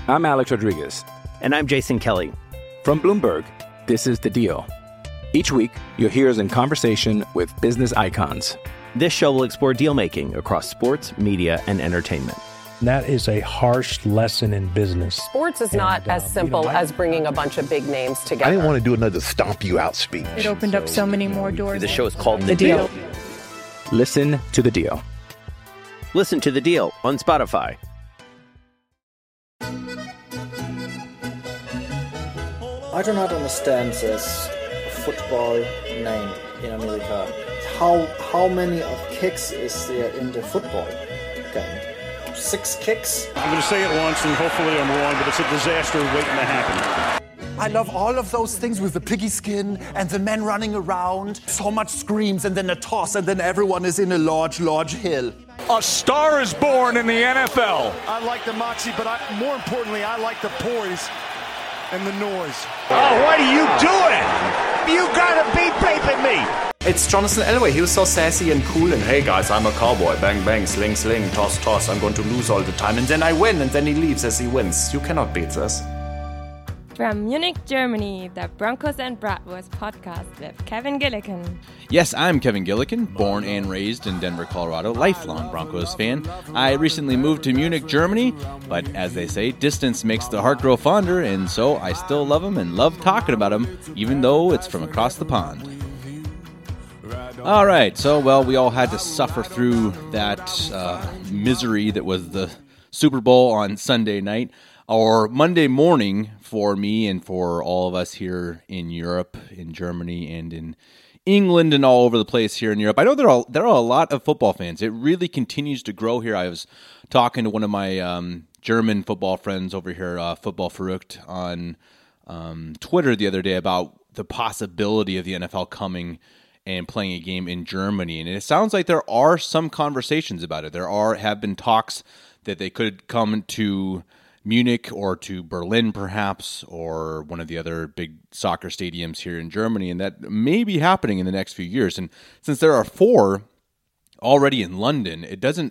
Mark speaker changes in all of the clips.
Speaker 1: I'm Alex Rodriguez.
Speaker 2: And I'm Jason Kelly.
Speaker 1: From Bloomberg, this is The Deal. Each week, you'll hear us in conversation with business icons.
Speaker 2: This show will explore deal-making across sports, media, and entertainment.
Speaker 3: That is a harsh lesson in business.
Speaker 4: Sports is not as simple as bringing a bunch of big names together.
Speaker 5: I didn't want to do another stomp you out speech.
Speaker 6: It opened up so many more doors.
Speaker 2: The show is called The Deal.
Speaker 1: Listen to The Deal.
Speaker 2: Listen to The Deal on Spotify.
Speaker 7: I do not understand this football name in America. How many of kicks is there in the football game? 6 kicks?
Speaker 8: I'm going to say it once and hopefully I'm wrong, but it's a disaster waiting to happen.
Speaker 9: I love all of those things with the piggy skin and the men running around. So much screams and then a toss and then everyone is in a large hill.
Speaker 10: A star is born in the NFL.
Speaker 8: I like the moxie, but more importantly, I like the poise and the noise.
Speaker 10: Oh, what are you doing? You gotta be paping me.
Speaker 11: It's Jonathan Elway. He was so sassy and cool and, hey guys, I'm a cowboy. Bang, bang, sling, sling, toss, toss. I'm going to lose all the time. And then I win, and then he leaves as he wins. You cannot beat this.
Speaker 12: From Munich, Germany, the Broncos and Bratwurst podcast with Kevin Gillikin.
Speaker 13: Yes, I'm Kevin Gillikin, born and raised in Denver, Colorado, lifelong Broncos fan. I recently moved to Munich, Germany, but as they say, distance makes the heart grow fonder, and so I still love them and love talking about them, even though it's from across the pond. All right, so, well, we all had to suffer through that misery that was the Super Bowl on Sunday night, or Monday morning for me and for all of us here in Europe, in Germany, and in England, and all over the place here in Europe. I know there are a lot of football fans. It really continues to grow here. I was talking to one of my German football friends over here, Football Verrückt, on Twitter the other day about the possibility of the NFL coming and playing a game in Germany. And it sounds like there are some conversations about it. Have been talks that they could come to Munich or to Berlin perhaps, or one of the other big soccer stadiums here in Germany, and that may be happening in the next few years. And since there are 4 already in London,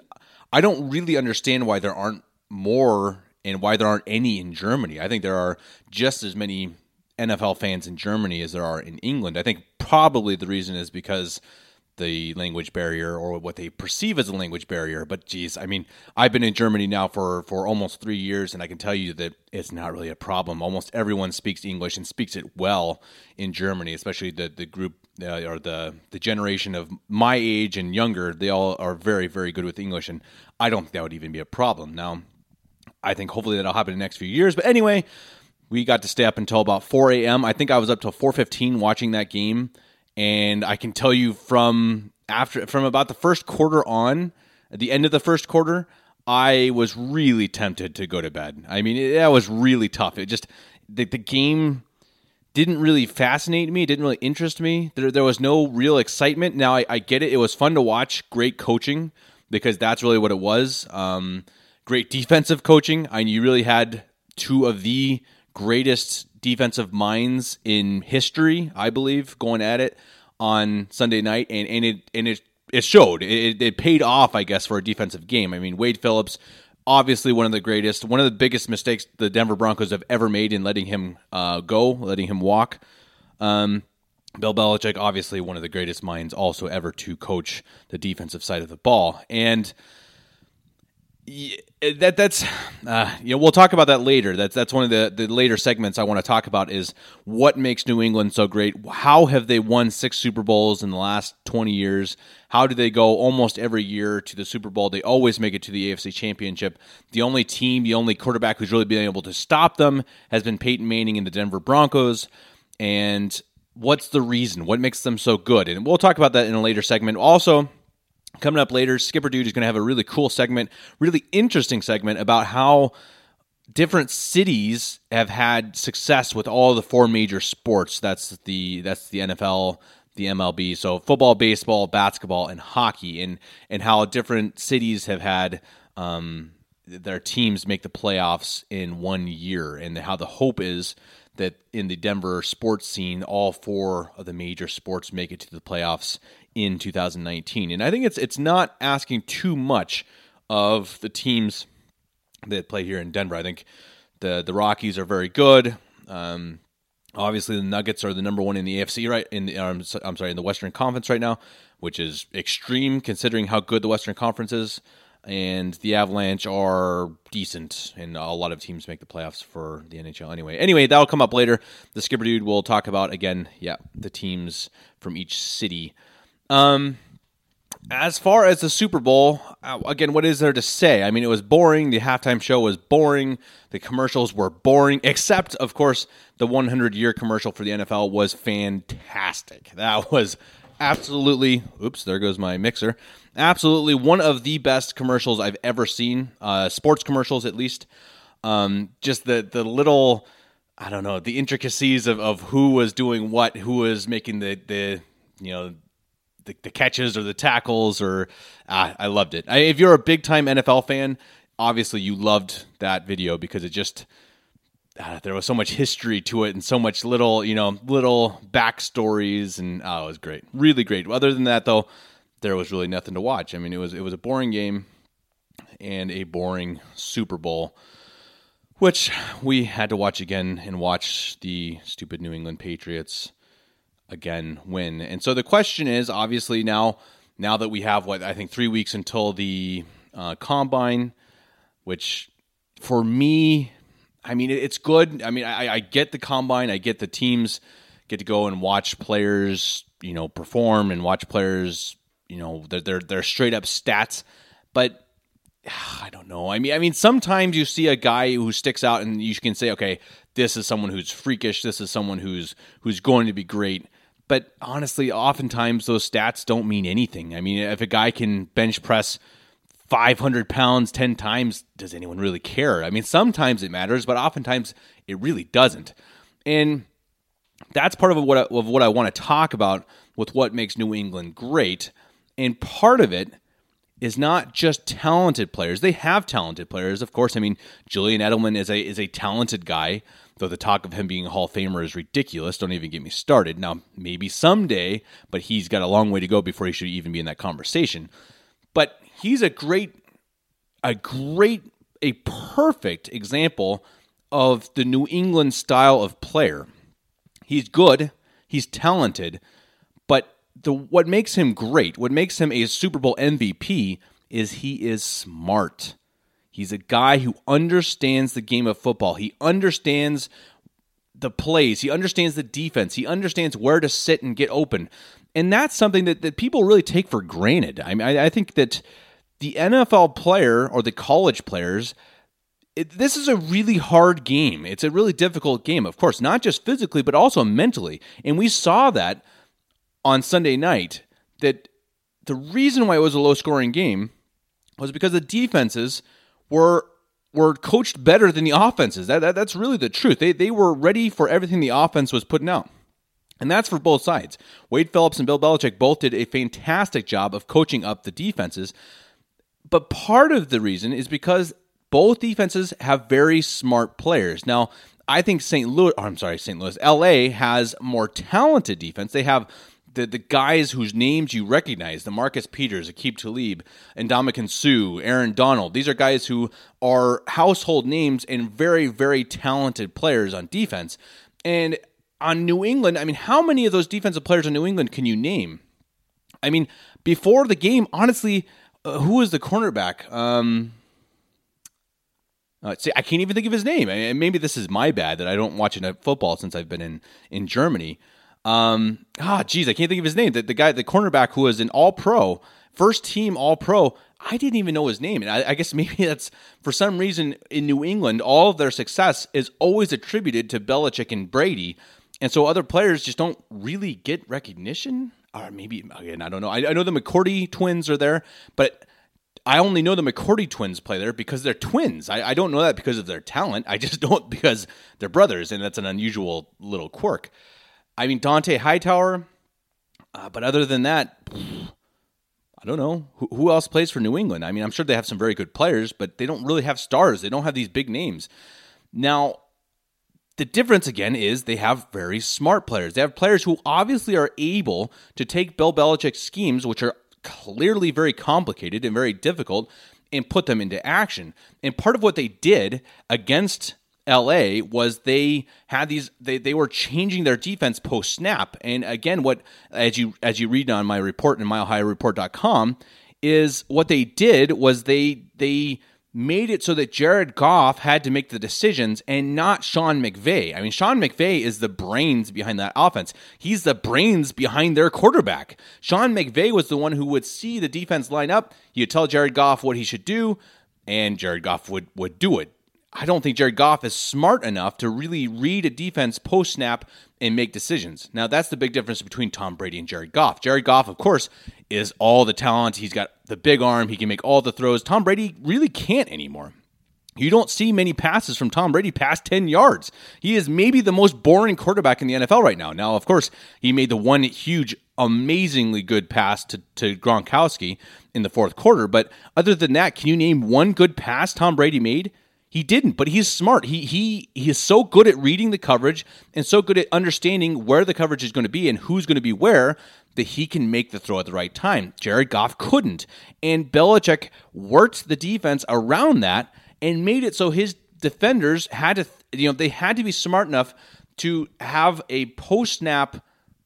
Speaker 13: I don't really understand why there aren't more and why there aren't any in Germany. I think there are just as many NFL fans in Germany as there are in England. I think probably the reason is because the language barrier, or what they perceive as a language barrier. But geez, I mean, I've been in Germany now for almost 3 years, and I can tell you that it's not really a problem. Almost everyone speaks English and speaks it well in Germany, especially the group or the generation of my age and younger. They all are very, very good with English, and I don't think that would even be a problem. Now, I think hopefully that'll happen in the next few years. But anyway, we got to stay up until about 4 a.m. I think I was up till 4:15 watching that game. And I can tell you from about the first quarter on, at the end of the first quarter, I was really tempted to go to bed. I mean, that was really tough. It just, the game didn't really fascinate me. It didn't really interest me. There was no real excitement. Now, I get it. It was fun to watch. Great coaching, because that's really what it was. Great defensive coaching. You really had 2 of the greatest defensive minds in history, I believe, going at it on Sunday night, and it showed. It paid off, I guess, for a defensive game. I mean, Wade Phillips, obviously one of the greatest, one of the biggest mistakes the Denver Broncos have ever made in letting him letting him walk. Bill Belichick, obviously one of the greatest minds also ever to coach the defensive side of the ball, and that's we'll talk about that later. That's one of the later segments I want to talk about, is what makes New England so great. How have they won 6 Super Bowls in the last 20 years? How do they go almost every year to the Super Bowl? They always make it to the AFC Championship. The only quarterback who's really been able to stop them has been Peyton Manning in the Denver Broncos. And what's the reason? What makes them so good? And we'll talk about that in a later segment. Also, coming up later, Skipper Dude is going to have a really cool segment, really interesting segment about how different cities have had success with all the 4 major sports. That's the NFL, the MLB, so football, baseball, basketball, and hockey, and how different cities have had their teams make the playoffs in 1 year, and how the hope is that in the Denver sports scene, all 4 of the major sports make it to the playoffs in 2019. And I think it's not asking too much of the teams that play here in Denver. I think The Rockies are very good. Obviously, the Nuggets are the number one in the AFC, right? In the Western Conference right now, which is extreme considering how good the Western Conference is. And the Avalanche are decent, and a lot of teams make the playoffs for the NHL anyway. That'll come up later. The Skipper Dude will talk about, again, the teams from each city. As far as the Super Bowl, again, what is there to say? I mean, it was boring. The halftime show was boring. The commercials were boring, except, of course, the 100-year commercial for the NFL was fantastic. That was absolutely, oops, there goes my mixer, absolutely one of the best commercials I've ever seen, sports commercials at least. Just the little, I don't know, the intricacies of who was doing what, who was making the catches or the tackles, or I loved it. If you're a big-time NFL fan, obviously you loved that video because it just, there was so much history to it and so much little backstories, and it was great. Really great. Other than that, though, there was really nothing to watch. I mean, it was a boring game and a boring Super Bowl, which we had to watch again and watch the stupid New England Patriots again win. And so the question is, obviously now that we have, 3 weeks until the Combine, which for me, I mean, it's good. I mean, I get the Combine. I get the teams get to go and watch players, perform and watch players, their straight up stats. But I don't know. I mean, sometimes you see a guy who sticks out and you can say, okay, this is someone who's freakish. This is someone who's going to be great. But honestly, oftentimes those stats don't mean anything. I mean, if a guy can bench press 500 pounds 10 times, does anyone really care? I mean, sometimes it matters, but oftentimes it really doesn't. And that's part of what I want to talk about with what makes New England great. And part of it is not just talented players. They have talented players, of course. I mean, Julian Edelman is a talented guy, though the talk of him being a Hall of Famer is ridiculous. Don't even get me started. Now, maybe someday, but he's got a long way to go before he should even be in that conversation. But he's a perfect example of the New England style of player. He's good, he's talented, but what makes him great, what makes him a Super Bowl MVP, is he is smart. He's a guy who understands the game of football. He understands the plays. He understands the defense. He understands where to sit and get open. And that's something that people really take for granted. I mean, I think that the NFL player or the college players, this is a really hard game. It's a really difficult game, of course, not just physically, but also mentally. And we saw that on Sunday night, that the reason why it was a low-scoring game was because the defenses were coached better than the offenses. That's really the truth. They were ready for everything the offense was putting out. And that's for both sides. Wade Phillips and Bill Belichick both did a fantastic job of coaching up the defenses. But part of the reason is because both defenses have very smart players. Now, I think LA has more talented defense. They have the guys whose names you recognize, the Marcus Peters, Aqib Talib, Ndamukong Suh, Aaron Donald. These are guys who are household names and very, very talented players on defense. And on New England, I mean, how many of those defensive players on New England can you name? I mean, before the game, honestly, who was the cornerback? I can't even think of his name. I mean, maybe this is my bad that I don't watch enough football since I've been in Germany. I can't think of his name. The guy, the cornerback who was an All-Pro, first team All-Pro, I didn't even know his name. And I guess maybe that's, for some reason, in New England, all of their success is always attributed to Belichick and Brady. And so other players just don't really get recognition. Or maybe, again, I don't know. I know the McCourty twins are there, but I only know the McCourty twins play there because they're twins. I don't know that because of their talent. I just don't because they're brothers, and that's an unusual little quirk. I mean, Dante Hightower, but other than that, I don't know. Who else plays for New England? I mean, I'm sure they have some very good players, but they don't really have stars. They don't have these big names. Now, the difference, again, is they have very smart players. They have players who obviously are able to take Bill Belichick's schemes, which are clearly very complicated and very difficult, and put them into action. And part of what they did against LA was they had these they were changing their defense post snap. And again, what as you read on my report in milehighreport.com is what they did was they made it so that Jared Goff had to make the decisions and not Sean McVay. I mean, Sean McVay is the brains behind that offense. He's the brains behind their quarterback. Sean McVay was the one who would see the defense line up. He'd tell Jared Goff what he should do, and Jared Goff would do it. I don't think Jared Goff is smart enough to really read a defense post-snap and make decisions. Now, that's the big difference between Tom Brady and Jared Goff. Jared Goff, of course, is all the talent. He's got the big arm. He can make all the throws. Tom Brady really can't anymore. You don't see many passes from Tom Brady past 10 yards. He is maybe the most boring quarterback in the NFL right now. Now, of course, he made the one huge, amazingly good pass to Gronkowski in the fourth quarter. But other than that, can you name one good pass Tom Brady made? He didn't, but he's smart. He is so good at reading the coverage and so good at understanding where the coverage is going to be and who's going to be where that he can make the throw at the right time. Jared Goff couldn't. And Belichick worked the defense around that and made it so his defenders had to, they had to be smart enough to have a post-snap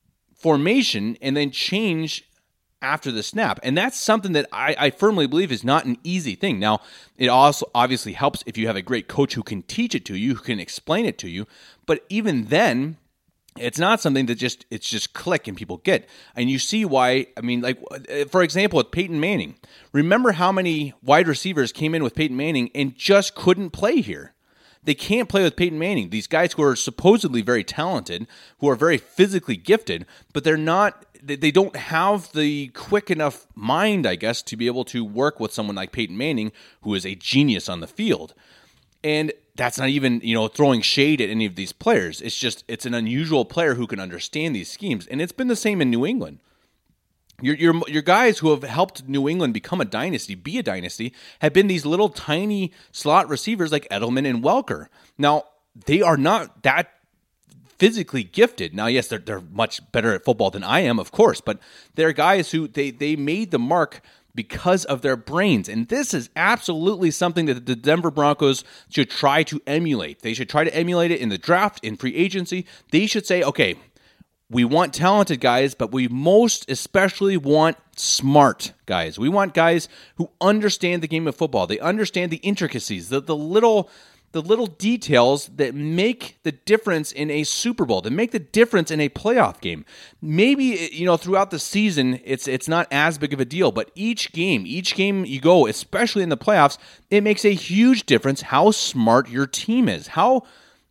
Speaker 13: formation and then change after the snap. And that's something that I firmly believe is not an easy thing. Now, it also obviously helps if you have a great coach who can teach it to you, who can explain it to you. But even then, it's not something that it's just click and people get. And you see why, I mean, like, for example, with Peyton Manning. Remember how many wide receivers came in with Peyton Manning and just couldn't play here? They can't play with Peyton Manning. These guys who are supposedly very talented, who are very physically gifted, but they're not. They don't have the quick enough mind, I guess, to be able to work with someone like Peyton Manning, who is a genius on the field. And that's not even, throwing shade at any of these players. It's an unusual player who can understand these schemes. And it's been the same in New England. Your guys who have helped New England become a dynasty, have been these little tiny slot receivers like Edelman and Welker. Now, they are not that physically gifted. Now, yes, they're much better at football than I am, of course, but they're guys who they made the mark because of their brains. And this is absolutely something that the Denver Broncos should try to emulate. They should try to emulate it in the draft, in free agency. They should say, okay, we want talented guys, but we most especially want smart guys. We want guys who understand the game of football. They understand the intricacies, the little details that make the difference in a Super Bowl, that make the difference in a playoff game. Maybe, throughout the season, it's not as big of a deal, but each game you go, especially in the playoffs, it makes a huge difference how smart your team is, how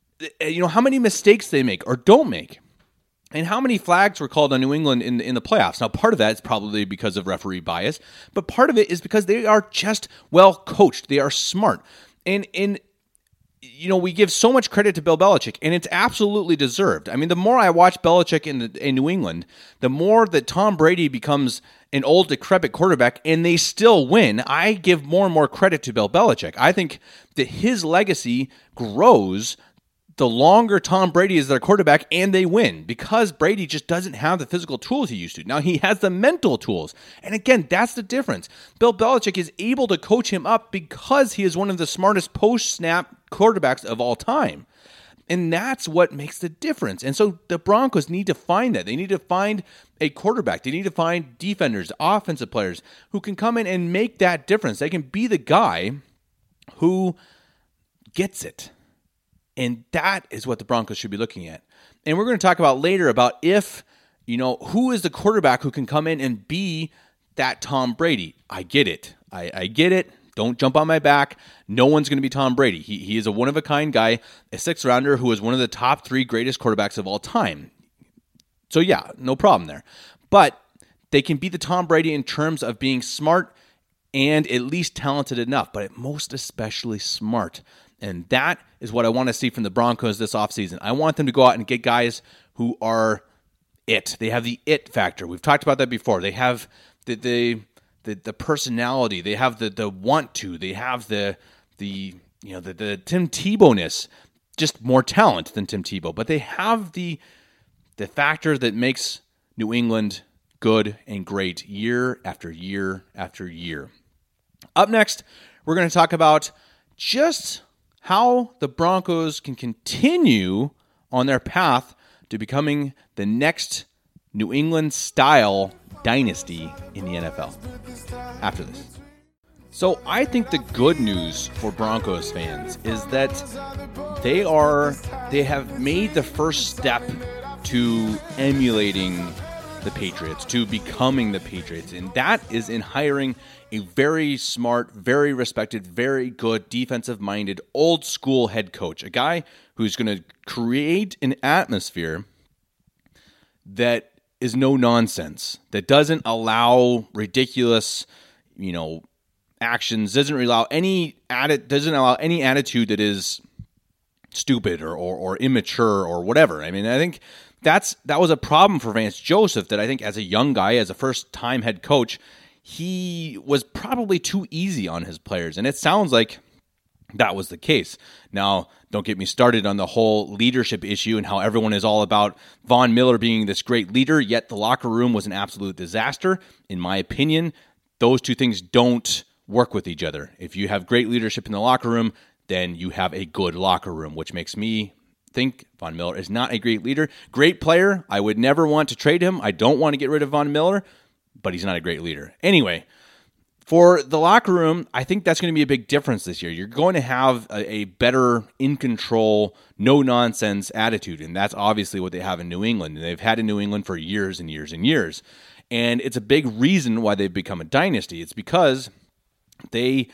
Speaker 13: many mistakes they make or don't make. And how many flags were called on New England in the playoffs? Now, part of that is probably because of referee bias, but part of it is because they are just well coached. They are smart. And we give so much credit to Bill Belichick, and it's absolutely deserved. I mean, the more I watch Belichick in New England, the more that Tom Brady becomes an old, decrepit quarterback, and they still win, I give more and more credit to Bill Belichick. I think that his legacy grows the longer Tom Brady is their quarterback, and they win, because Brady just doesn't have the physical tools he used to. Now, he has the mental tools, and again, that's the difference. Bill Belichick is able to coach him up because he is one of the smartest post-snap quarterbacks of all time, and that's what makes the difference. And so the Broncos need to find that. They need to find a quarterback. They need to find defenders, offensive players who can come in and make that difference. They can be the guy who gets it. And that is what the Broncos should be looking at. And we're going to talk about later about if, who is the quarterback who can come in and be that Tom Brady. I get it. I get it. Don't jump on my back. No one's going to be Tom Brady. He is a one-of-a-kind guy, a sixth-rounder who is one of the top 3 greatest quarterbacks of all time. So yeah, no problem there. But they can be the Tom Brady in terms of being smart and at least talented enough, but most especially smart. And that is what I want to see from the Broncos this offseason. I want them to go out and get guys who are it. They have the it factor. We've talked about that before. They have the personality. They have the want to. They have the Tim Tebow-ness. Just more talent than Tim Tebow. But they have the factor that makes New England good and great year after year after year. Up next, we're going to talk about just how the Broncos can continue on their path to becoming the next New England-style dynasty in the NFL after this. So I think the good news for Broncos fans is that they have made the first step to emulating the Patriots, to becoming the Patriots, and that is in hiring a very smart, very respected, very good, defensive-minded, old-school head coach, a guy who's going to create an atmosphere that is no nonsense, that doesn't allow ridiculous, actions, doesn't allow any attitude that is stupid or immature or whatever. I mean, I think that was a problem for Vance Joseph, that I think as a young guy, as a first-time head coach, he was probably too easy on his players, and it sounds like that was the case. Now, don't get me started on the whole leadership issue and how everyone is all about Von Miller being this great leader, yet the locker room was an absolute disaster. In my opinion, those two things don't work with each other. If you have great leadership in the locker room, then you have a good locker room, which makes me think Von Miller is not a great leader. Great player. I would never want to trade him. I don't want to get rid of Von Miller, but he's not a great leader. Anyway, for the locker room, I think that's going to be a big difference this year. You're going to have a better, in-control, no-nonsense attitude, and that's obviously what they have in New England. And they've had in New England for years and years and years. And it's a big reason why they've become a dynasty. It's because they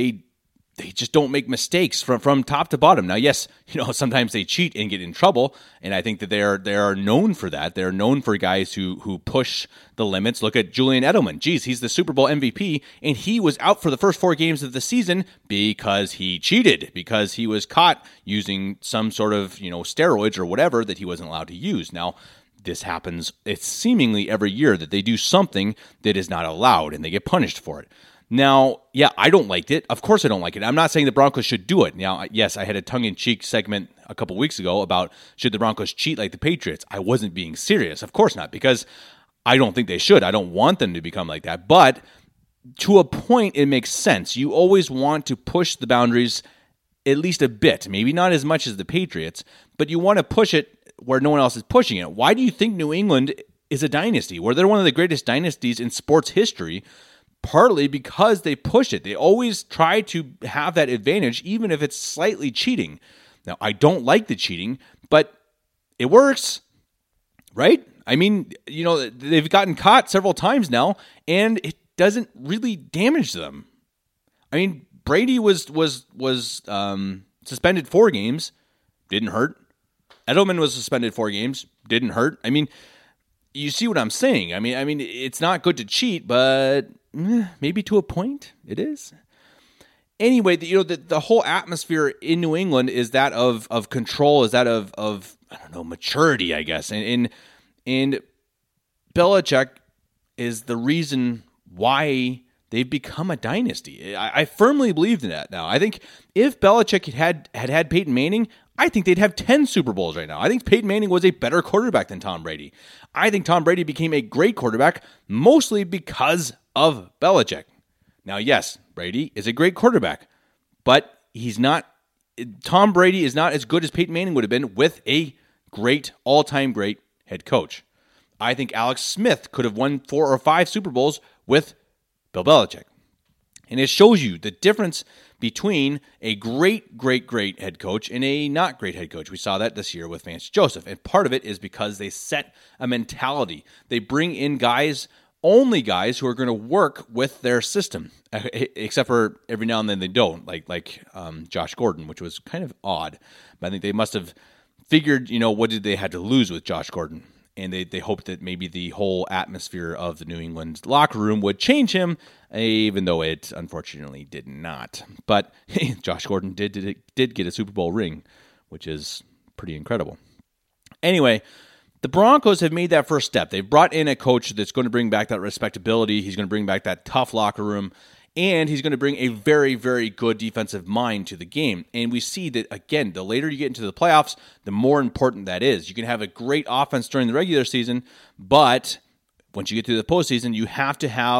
Speaker 13: just don't make mistakes from top to bottom. Now, yes, sometimes they cheat and get in trouble, and I think that they are known for that. They're known for guys who push the limits. Look at Julian Edelman. Geez, he's the Super Bowl MVP, and he was out for the first 4 games of the season because he cheated, because he was caught using some sort of steroids or whatever that he wasn't allowed to use. Now, this happens, it's seemingly every year that they do something that is not allowed, and they get punished for it. Now, yeah, I don't like it. Of course I don't like it. I'm not saying the Broncos should do it. Now, yes, I had a tongue-in-cheek segment a couple weeks ago about should the Broncos cheat like the Patriots. I wasn't being serious. Of course not, because I don't think they should. I don't want them to become like that. But to a point, it makes sense. You always want to push the boundaries at least a bit. Maybe not as much as the Patriots, but you want to push it where no one else is pushing it. Why do you think New England is a dynasty? Where they're one of the greatest dynasties in sports history? Partly because they push it. They always try to have that advantage, even if it's slightly cheating. Now, I don't like the cheating, but it works, right? I mean, they've gotten caught several times now, and it doesn't really damage them. I mean, Brady was suspended 4 games, didn't hurt. Edelman was suspended 4 games, didn't hurt. I mean, you see what I'm saying. I mean, it's not good to cheat, but maybe to a point it is. Anyway, the whole atmosphere in New England is that of control, is that of I don't know, maturity, I guess. And Belichick is the reason why they've become a dynasty. I firmly believe in that now. I think if Belichick had Peyton Manning, I think they'd have 10 Super Bowls right now. I think Peyton Manning was a better quarterback than Tom Brady. I think Tom Brady became a great quarterback mostly because of Belichick. Now, yes, Brady is a great quarterback, but Tom Brady is not as good as Peyton Manning would have been with a great, all-time great head coach. I think Alex Smith could have won 4 or 5 Super Bowls with Bill Belichick. And it shows you the difference between a great, great, great head coach and a not great head coach. We saw that this year with Vance Joseph. And part of it is because they set a mentality. They bring in only guys who are going to work with their system, except for every now and then they don't, like Josh Gordon, which was kind of odd. But I think they must have figured, what did they have to lose with Josh Gordon? And they hoped that maybe the whole atmosphere of the New England locker room would change him, even though it unfortunately did not. But Josh Gordon did get a Super Bowl ring, which is pretty incredible. Anyway, the Broncos have made that first step. They've brought in a coach that's going to bring back that respectability. He's going to bring back that tough locker room. And he's going to bring a very, very good defensive mind to the game. And we see that, again, the later you get into the playoffs, the more important that is. You can have a great offense during the regular season, but once you get to the postseason, you have to have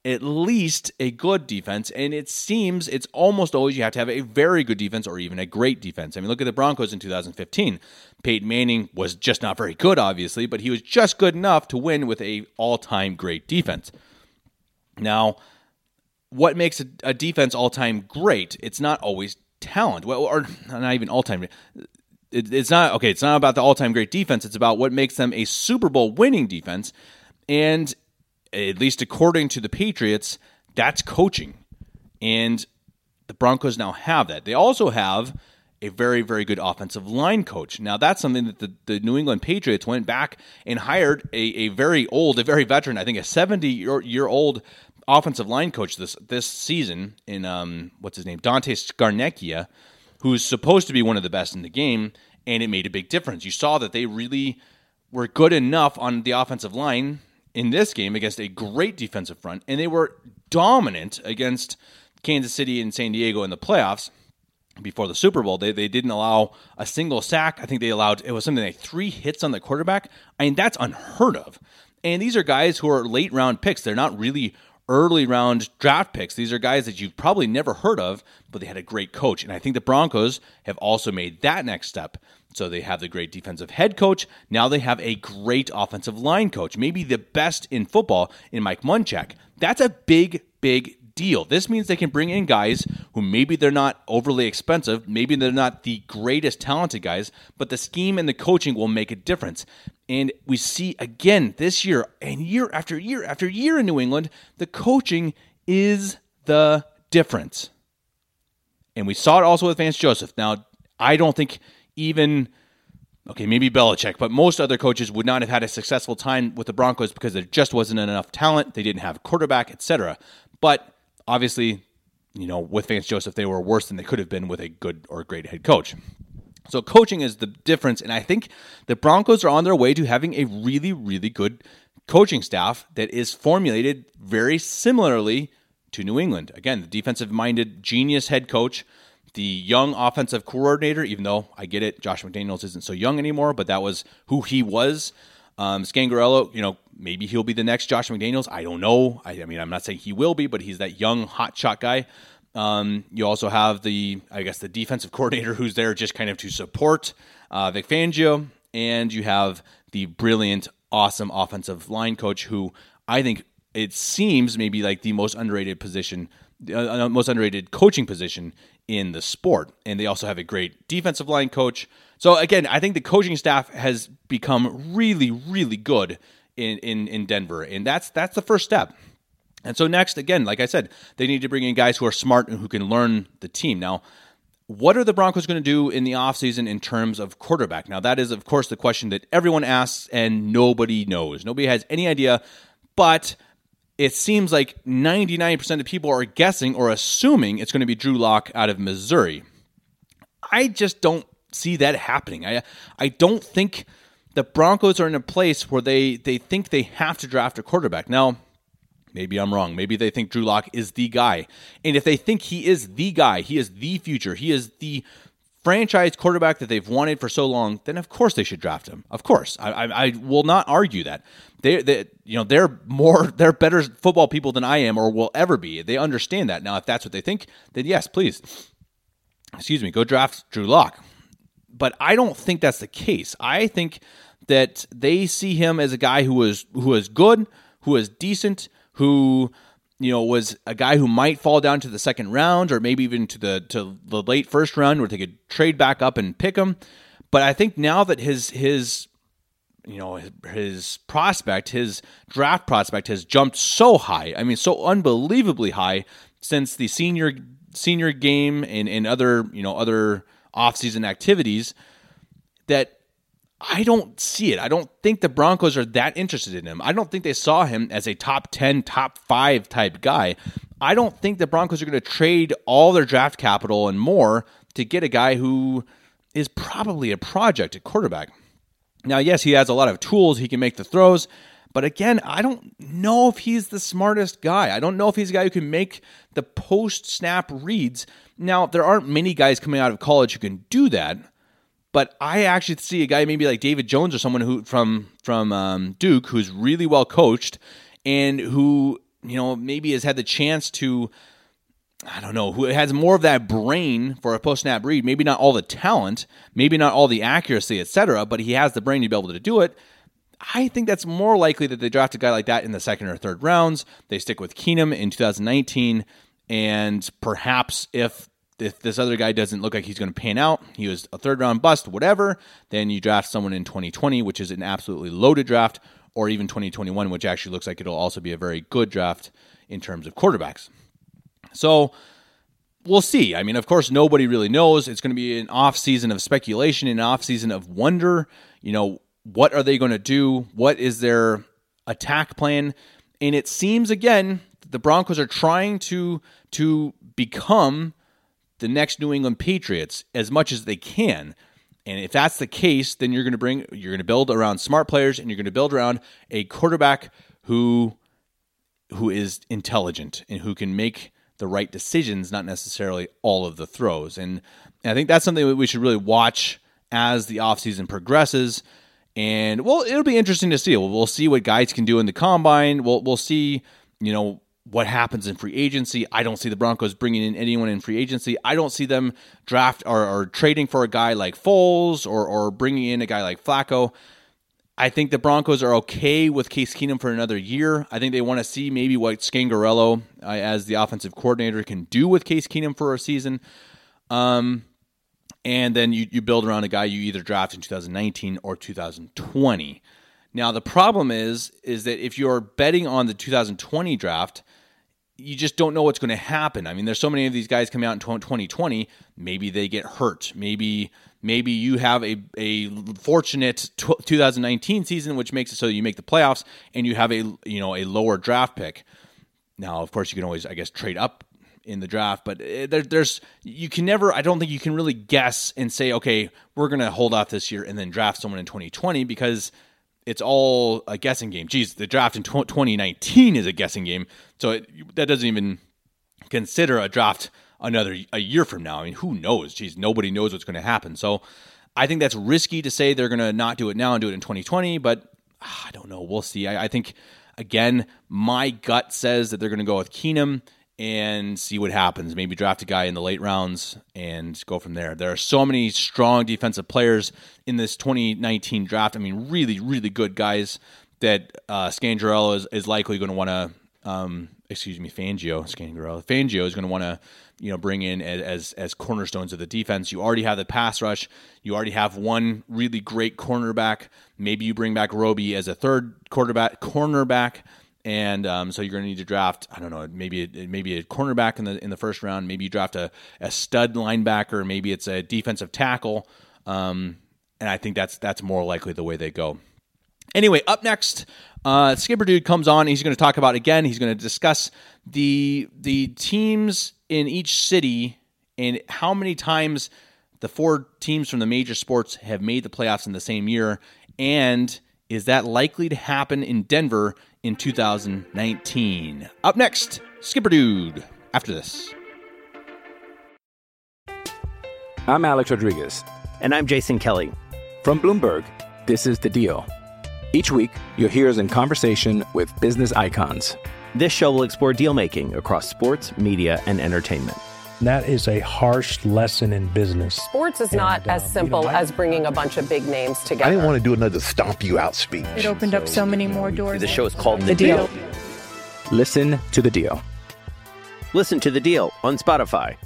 Speaker 13: at least a good defense, and it seems it's almost always you have to have a very good defense or even a great defense. I mean, look at the Broncos in 2015. Peyton Manning was just not very good, obviously, but he was just good enough to win with a all-time great defense. Now, what makes a defense all-time great? It's not always talent, well, or not even all-time. It's not about the all-time great defense. It's about what makes them a Super Bowl winning defense, and at least according to the Patriots, that's coaching. And the Broncos now have that. They also have a very, very good offensive line coach. Now, that's something that the New England Patriots went back and hired a very veteran, I think a 70-year-old offensive line coach this season in, what's his name, Dante Scarnecchia, who's supposed to be one of the best in the game, and it made a big difference. You saw that they really were good enough on the offensive line in this game against a great defensive front, and they were dominant against Kansas City and San Diego in the playoffs before the Super Bowl. They didn't allow a single sack. I think they allowed, it was something like 3 hits on the quarterback. I mean, that's unheard of. And these are guys who are late round picks. They're not really early round draft picks. These are guys that you've probably never heard of, but they had a great coach. And I think the Broncos have also made that next step. So they have the great defensive head coach. Now they have a great offensive line coach, maybe the best in football in Mike Munchak. That's a big, big deal. This means they can bring in guys who maybe they're not overly expensive, maybe they're not the greatest talented guys, but the scheme and the coaching will make a difference. And we see again this year, and year after year after year in New England, the coaching is the difference. And we saw it also with Vance Joseph. Now, I don't think maybe Belichick, but most other coaches would not have had a successful time with the Broncos because there just wasn't enough talent. They didn't have a quarterback, etc. But obviously, with Vance Joseph, they were worse than they could have been with a good or great head coach. So coaching is the difference, and I think the Broncos are on their way to having a really, really good coaching staff that is formulated very similarly to New England. Again, the defensive-minded genius head coach, the young offensive coordinator, even though I get it, Josh McDaniels isn't so young anymore, but that was who he was. Scangarello, maybe he'll be the next Josh McDaniels. I don't know. I mean, I'm not saying he will be, but he's that young hotshot guy. You also have the defensive coordinator who's there just kind of to support Vic Fangio, and you have the brilliant, awesome offensive line coach who I think it seems maybe like the most underrated position, most underrated coaching position in the sport. And they also have a great defensive line coach. So again, I think the coaching staff has become really, really good in Denver, and that's the first step. And so next, again, like I said, they need to bring in guys who are smart and who can learn the team. Now, what are the Broncos going to do in the offseason in terms of quarterback? Now, that is, of course, the question that everyone asks and nobody knows. Nobody has any idea, but it seems like 99% of people are guessing or assuming it's going to be Drew Lock out of Missouri. I just don't see that happening. I don't think the Broncos are in a place where they think they have to draft a quarterback. Now, maybe I'm wrong. Maybe they think Drew Lock is the guy. And if they think he is the guy, he is the future, he is the franchise quarterback that they've wanted for so long, then of course they should draft him. Of course. I will not argue that. They're better football people than I am or will ever be. They understand that. Now, if that's what they think, then yes, please. Go draft Drew Lock. But I don't think that's the case. I think that they see him as a guy who is good, who is decent, who was a guy who might fall down to the second round or maybe even to the late first round where they could trade back up and pick him. But I think now that his prospect, his draft prospect has jumped so high, I mean so unbelievably high since the senior game and other offseason activities, that I don't see it. I don't think the Broncos are that interested in him. I don't think they saw him as a top 10, top 5 type guy. I don't think the Broncos are going to trade all their draft capital and more to get a guy who is probably a project at quarterback. Now, yes, he has a lot of tools. He can make the throws. But again, I don't know if he's the smartest guy. I don't know if he's a guy who can make the post-snap reads. Now, there aren't many guys coming out of college who can do that. But I actually see a guy maybe like David Jones or someone who from Duke who's really well coached and who maybe has had the chance to, I don't know, who has more of that brain for a post-snap read, maybe not all the talent, maybe not all the accuracy, etc., but he has the brain to be able to do it. I think that's more likely that they draft a guy like that in the second or third rounds. They stick with Keenum in 2019, and perhaps if this other guy doesn't look like he's going to pan out, he was a third-round bust, whatever, then you draft someone in 2020, which is an absolutely loaded draft, or even 2021, which actually looks like it'll also be a very good draft in terms of quarterbacks. So we'll see. I mean, of course, nobody really knows. It's going to be an off-season of speculation, an off-season of wonder. What are they going to do? What is their attack plan? And it seems, again, the Broncos are trying to become the next New England Patriots as much as they can. And if that's the case, then you're going to build around smart players, and you're going to build around a quarterback who is intelligent and who can make the right decisions, not necessarily all of the throws. And I think that's something that we should really watch as the offseason progresses. And, well, it'll be interesting to see. We'll see what guys can do in the combine. We'll see, what happens in free agency. I don't see the Broncos bringing in anyone in free agency. I don't see them draft or trading for a guy like Foles or bringing in a guy like Flacco. I think the Broncos are okay with Case Keenum for another year. I think they want to see maybe what Scangarello, as the offensive coordinator, can do with Case Keenum for a season. And then you build around a guy you either draft in 2019 or 2020. Now, the problem is that if you're betting on the 2020 draft, you just don't know what's going to happen. I mean, there's so many of these guys coming out in 2020. Maybe they get hurt. Maybe you have a fortunate 2019 season, which makes it so you make the playoffs, and you have a lower draft pick. Now, of course, you can always, I guess, trade up in the draft, but you can never. I don't think you can really guess and say, okay, we're going to hold off this year and then draft someone in 2020, because it's all a guessing game. Geez, the draft in 2019 is a guessing game, so that doesn't even consider a draft a year from now. I mean, who knows? Geez, nobody knows what's going to happen. So I think that's risky to say they're going to not do it now and do it in 2020, but I don't know. We'll see. I think, again, my gut says that they're going to go with Keenum and see what happens. Maybe draft a guy in the late rounds and go from there. There are so many strong defensive players in this 2019 draft. I mean, really, really good guys that Scangarello is likely going to want to, Fangio is going to want to, bring in as cornerstones of the defense. You already have the pass rush. You already have one really great cornerback. Maybe you bring back Roby as a third cornerback. And so you're going to need to draft, I don't know, maybe a cornerback in the first round. Maybe you draft a stud linebacker. Maybe it's a defensive tackle. And I think that's more likely the way they go. Anyway, up next, Skipper Dude comes on. He's going to talk about, again, he's going to discuss the teams in each city and how many times the 4 teams from the major sports have made the playoffs in the same year. And is that likely to happen in Denver in 2019? Up next, Skipper Dude, after this.
Speaker 1: I'm Alex Rodriguez.
Speaker 2: And I'm Jason Kelly.
Speaker 1: From Bloomberg, this is The Deal. Each week, you'll hear us in conversation with business icons.
Speaker 2: This show will explore deal-making across sports, media, and entertainment.
Speaker 3: That is a harsh lesson in business.
Speaker 4: Sports is not as simple as bringing a bunch of big names together.
Speaker 5: I didn't want to do another stomp you out speech.
Speaker 6: It opened up so many more doors.
Speaker 2: The show is called
Speaker 6: The Deal.
Speaker 1: Listen to The Deal.
Speaker 2: Listen to The Deal on Spotify.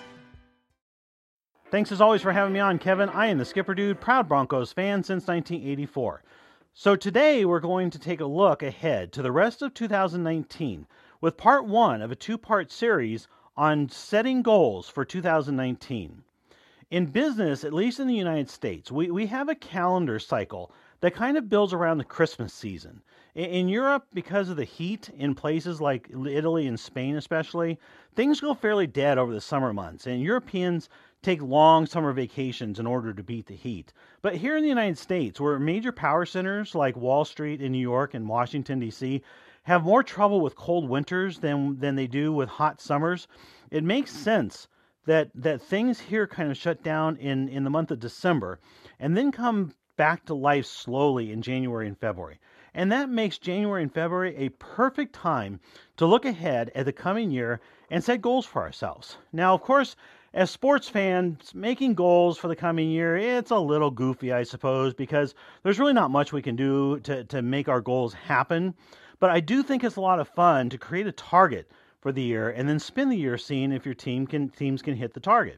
Speaker 14: Thanks as always for having me on, Kevin. I am the Skipper Dude, proud Broncos fan since 1984. So today we're going to take a look ahead to the rest of 2019 with part 1 of a 2-part series on setting goals for 2019. In business, at least in the United States, we have a calendar cycle that kind of builds around the Christmas season. In Europe, because of the heat in places like Italy and Spain especially, things go fairly dead over the summer months, and Europeans take long summer vacations in order to beat the heat. But here in the United States, where major power centers like Wall Street in New York and Washington, D.C., have more trouble with cold winters than they do with hot summers, it makes sense that things here kind of shut down in the month of December and then come back to life slowly in January and February. And that makes January and February a perfect time to look ahead at the coming year and set goals for ourselves. Now, of course, as sports fans, making goals for the coming year, it's a little goofy, I suppose, because there's really not much we can do to make our goals happen. But I do think it's a lot of fun to create a target for the year and then spend the year seeing if your teams can hit the target.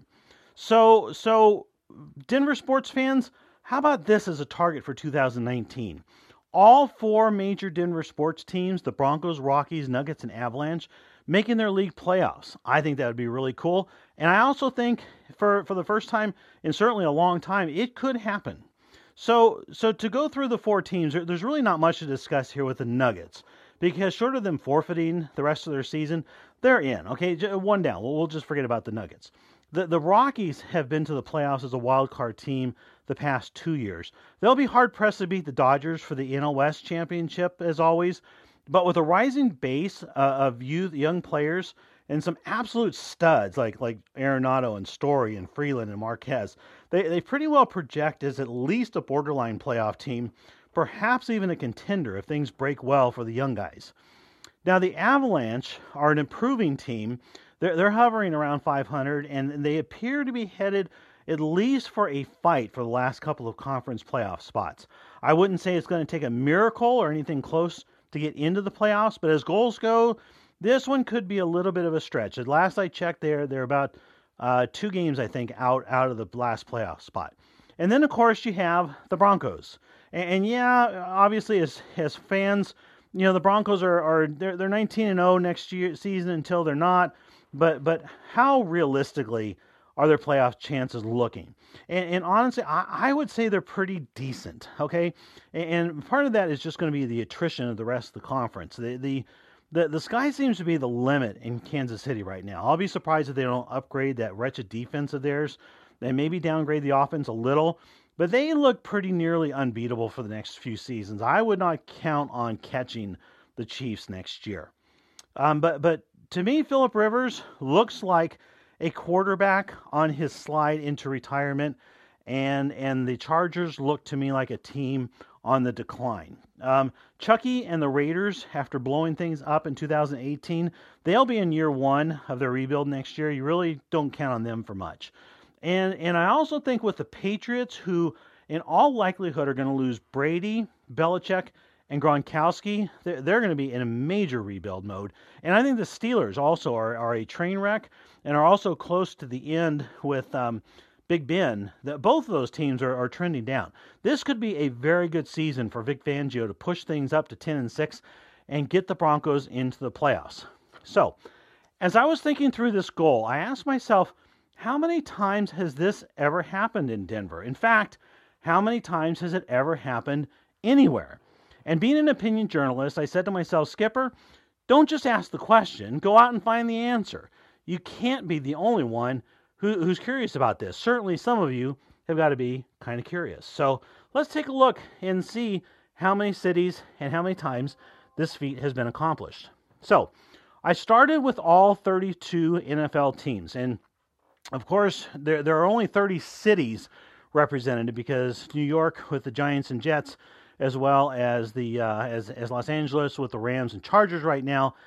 Speaker 14: So Denver sports fans, how about this as a target for 2019? All 4 major Denver sports teams, the Broncos, Rockies, Nuggets, and Avalanche, making their league playoffs. I think that would be really cool. And I also think for the first time in certainly a long time, it could happen. So to go through the 4 teams, there's really not much to discuss here with the Nuggets, because short of them forfeiting the rest of their season, they're in. Okay, 1 down. We'll just forget about the Nuggets. The Rockies have been to the playoffs as a wild card team the past 2 years. They'll be hard-pressed to beat the Dodgers for the NL West championship, as always. But with a rising base of young players and some absolute studs like Arenado and Story and Freeland and Marquez, they pretty well project as at least a borderline playoff team, perhaps even a contender if things break well for the young guys. Now, the Avalanche are an improving team. They're hovering around 500, and they appear to be headed at least for a fight for the last couple of conference playoff spots. I wouldn't say it's going to take a miracle or anything close to get into the playoffs, but as goals go, this one could be a little bit of a stretch. At last I checked, they're about 2 games, I think, out of the last playoff spot. And then, of course, you have the Broncos. And yeah, obviously, as fans, the Broncos are 19-0 next season until they're not. But how realistically are their playoff chances looking? And honestly, I would say they're pretty decent, okay? And part of that is just going to be the attrition of the rest of the conference. The sky seems to be the limit in Kansas City right now. I'll be surprised if they don't upgrade that wretched defense of theirs. They maybe downgrade the offense a little, but they look pretty nearly unbeatable for the next few seasons. I would not count on catching the Chiefs next year. But to me, Phillip Rivers looks like a quarterback on his slide into retirement, and the Chargers look to me like a team on the decline. Chucky and the Raiders, after blowing things up in 2018, they'll be in year 1 of their rebuild next year. You really don't count on them for much. And I also think with the Patriots, who in all likelihood are going to lose Brady, Belichick, and Gronkowski, they're going to be in a major rebuild mode. And I think the Steelers also are a train wreck and are also close to the end with Big Ben. Both of those teams are trending down. This could be a very good season for Vic Fangio to push things up to 10-6 and get the Broncos into the playoffs. So, as I was thinking through this goal, I asked myself, how many times has this ever happened in Denver? In fact, how many times has it ever happened anywhere? And being an opinion journalist, I said to myself, Skipper, don't just ask the question, go out and find the answer. You can't be the only one who's curious about this. Certainly some of you have got to be kind of curious. So let's take a look and see how many cities and how many times this feat has been accomplished. So I started with all 32 NFL teams. And of course, there are only 30 cities represented because New York with the Giants and Jets, as well as the as Los Angeles with the Rams and Chargers right now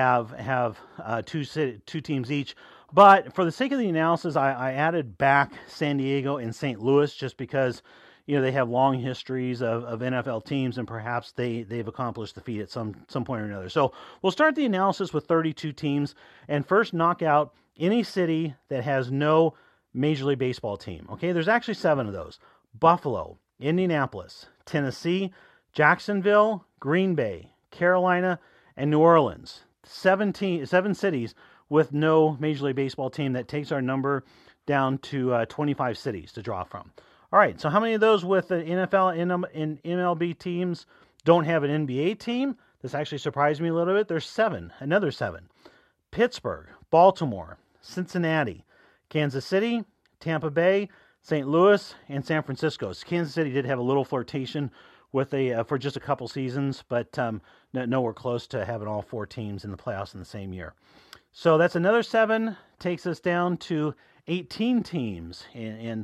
Speaker 14: have two teams each. But for the sake of the analysis, I added back San Diego and St. Louis just because they have long histories of NFL teams and perhaps they've accomplished the feat at some point or another. So we'll start the analysis with 32 teams and first knock out any city that has no Major League Baseball team. Okay, there's actually 7 of those: Buffalo, Indianapolis, Tennessee, Jacksonville, Green Bay, Carolina, and New Orleans. 7 cities with no Major League Baseball team. That takes our number down to 25 cities to draw from. All right, so how many of those with the NFL and MLB teams don't have an NBA team? This actually surprised me a little bit. There's 7, another 7. Pittsburgh, Baltimore, Cincinnati, Kansas City, Tampa Bay, St. Louis, and San Francisco. So Kansas City did have a little flirtation with for just a couple seasons, but nowhere close to having all 4 teams in the playoffs in the same year. So that's another 7, takes us down to 18 teams in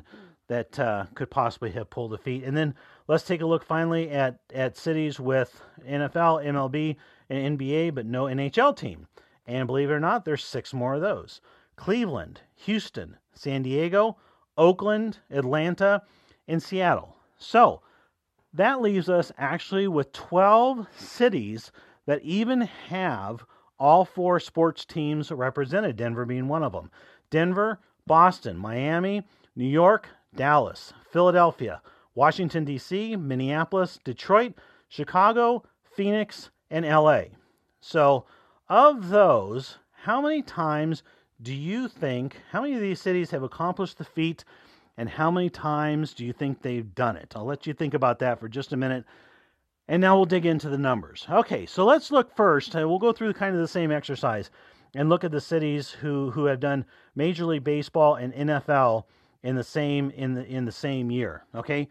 Speaker 14: that could possibly have pulled defeat. And then let's take a look finally at cities with NFL, MLB, and NBA, but no NHL team. And believe it or not, there's 6 more of those. Cleveland, Houston, San Diego, Oakland, Atlanta, and Seattle. So that leaves us actually with 12 cities that even have all 4 sports teams represented, Denver being one of them. Denver, Boston, Miami, New York, Dallas, Philadelphia, Washington, D.C., Minneapolis, Detroit, Chicago, Phoenix, and L.A. So of those, how many times do you think, how many of these cities have accomplished the feat, and how many times do you think they've done it? I'll let you think about that for just a minute, and now we'll dig into the numbers. Okay, so let's look first. We'll go through kind of the same exercise and look at the cities who have done Major League Baseball and NFL in the same year. Okay,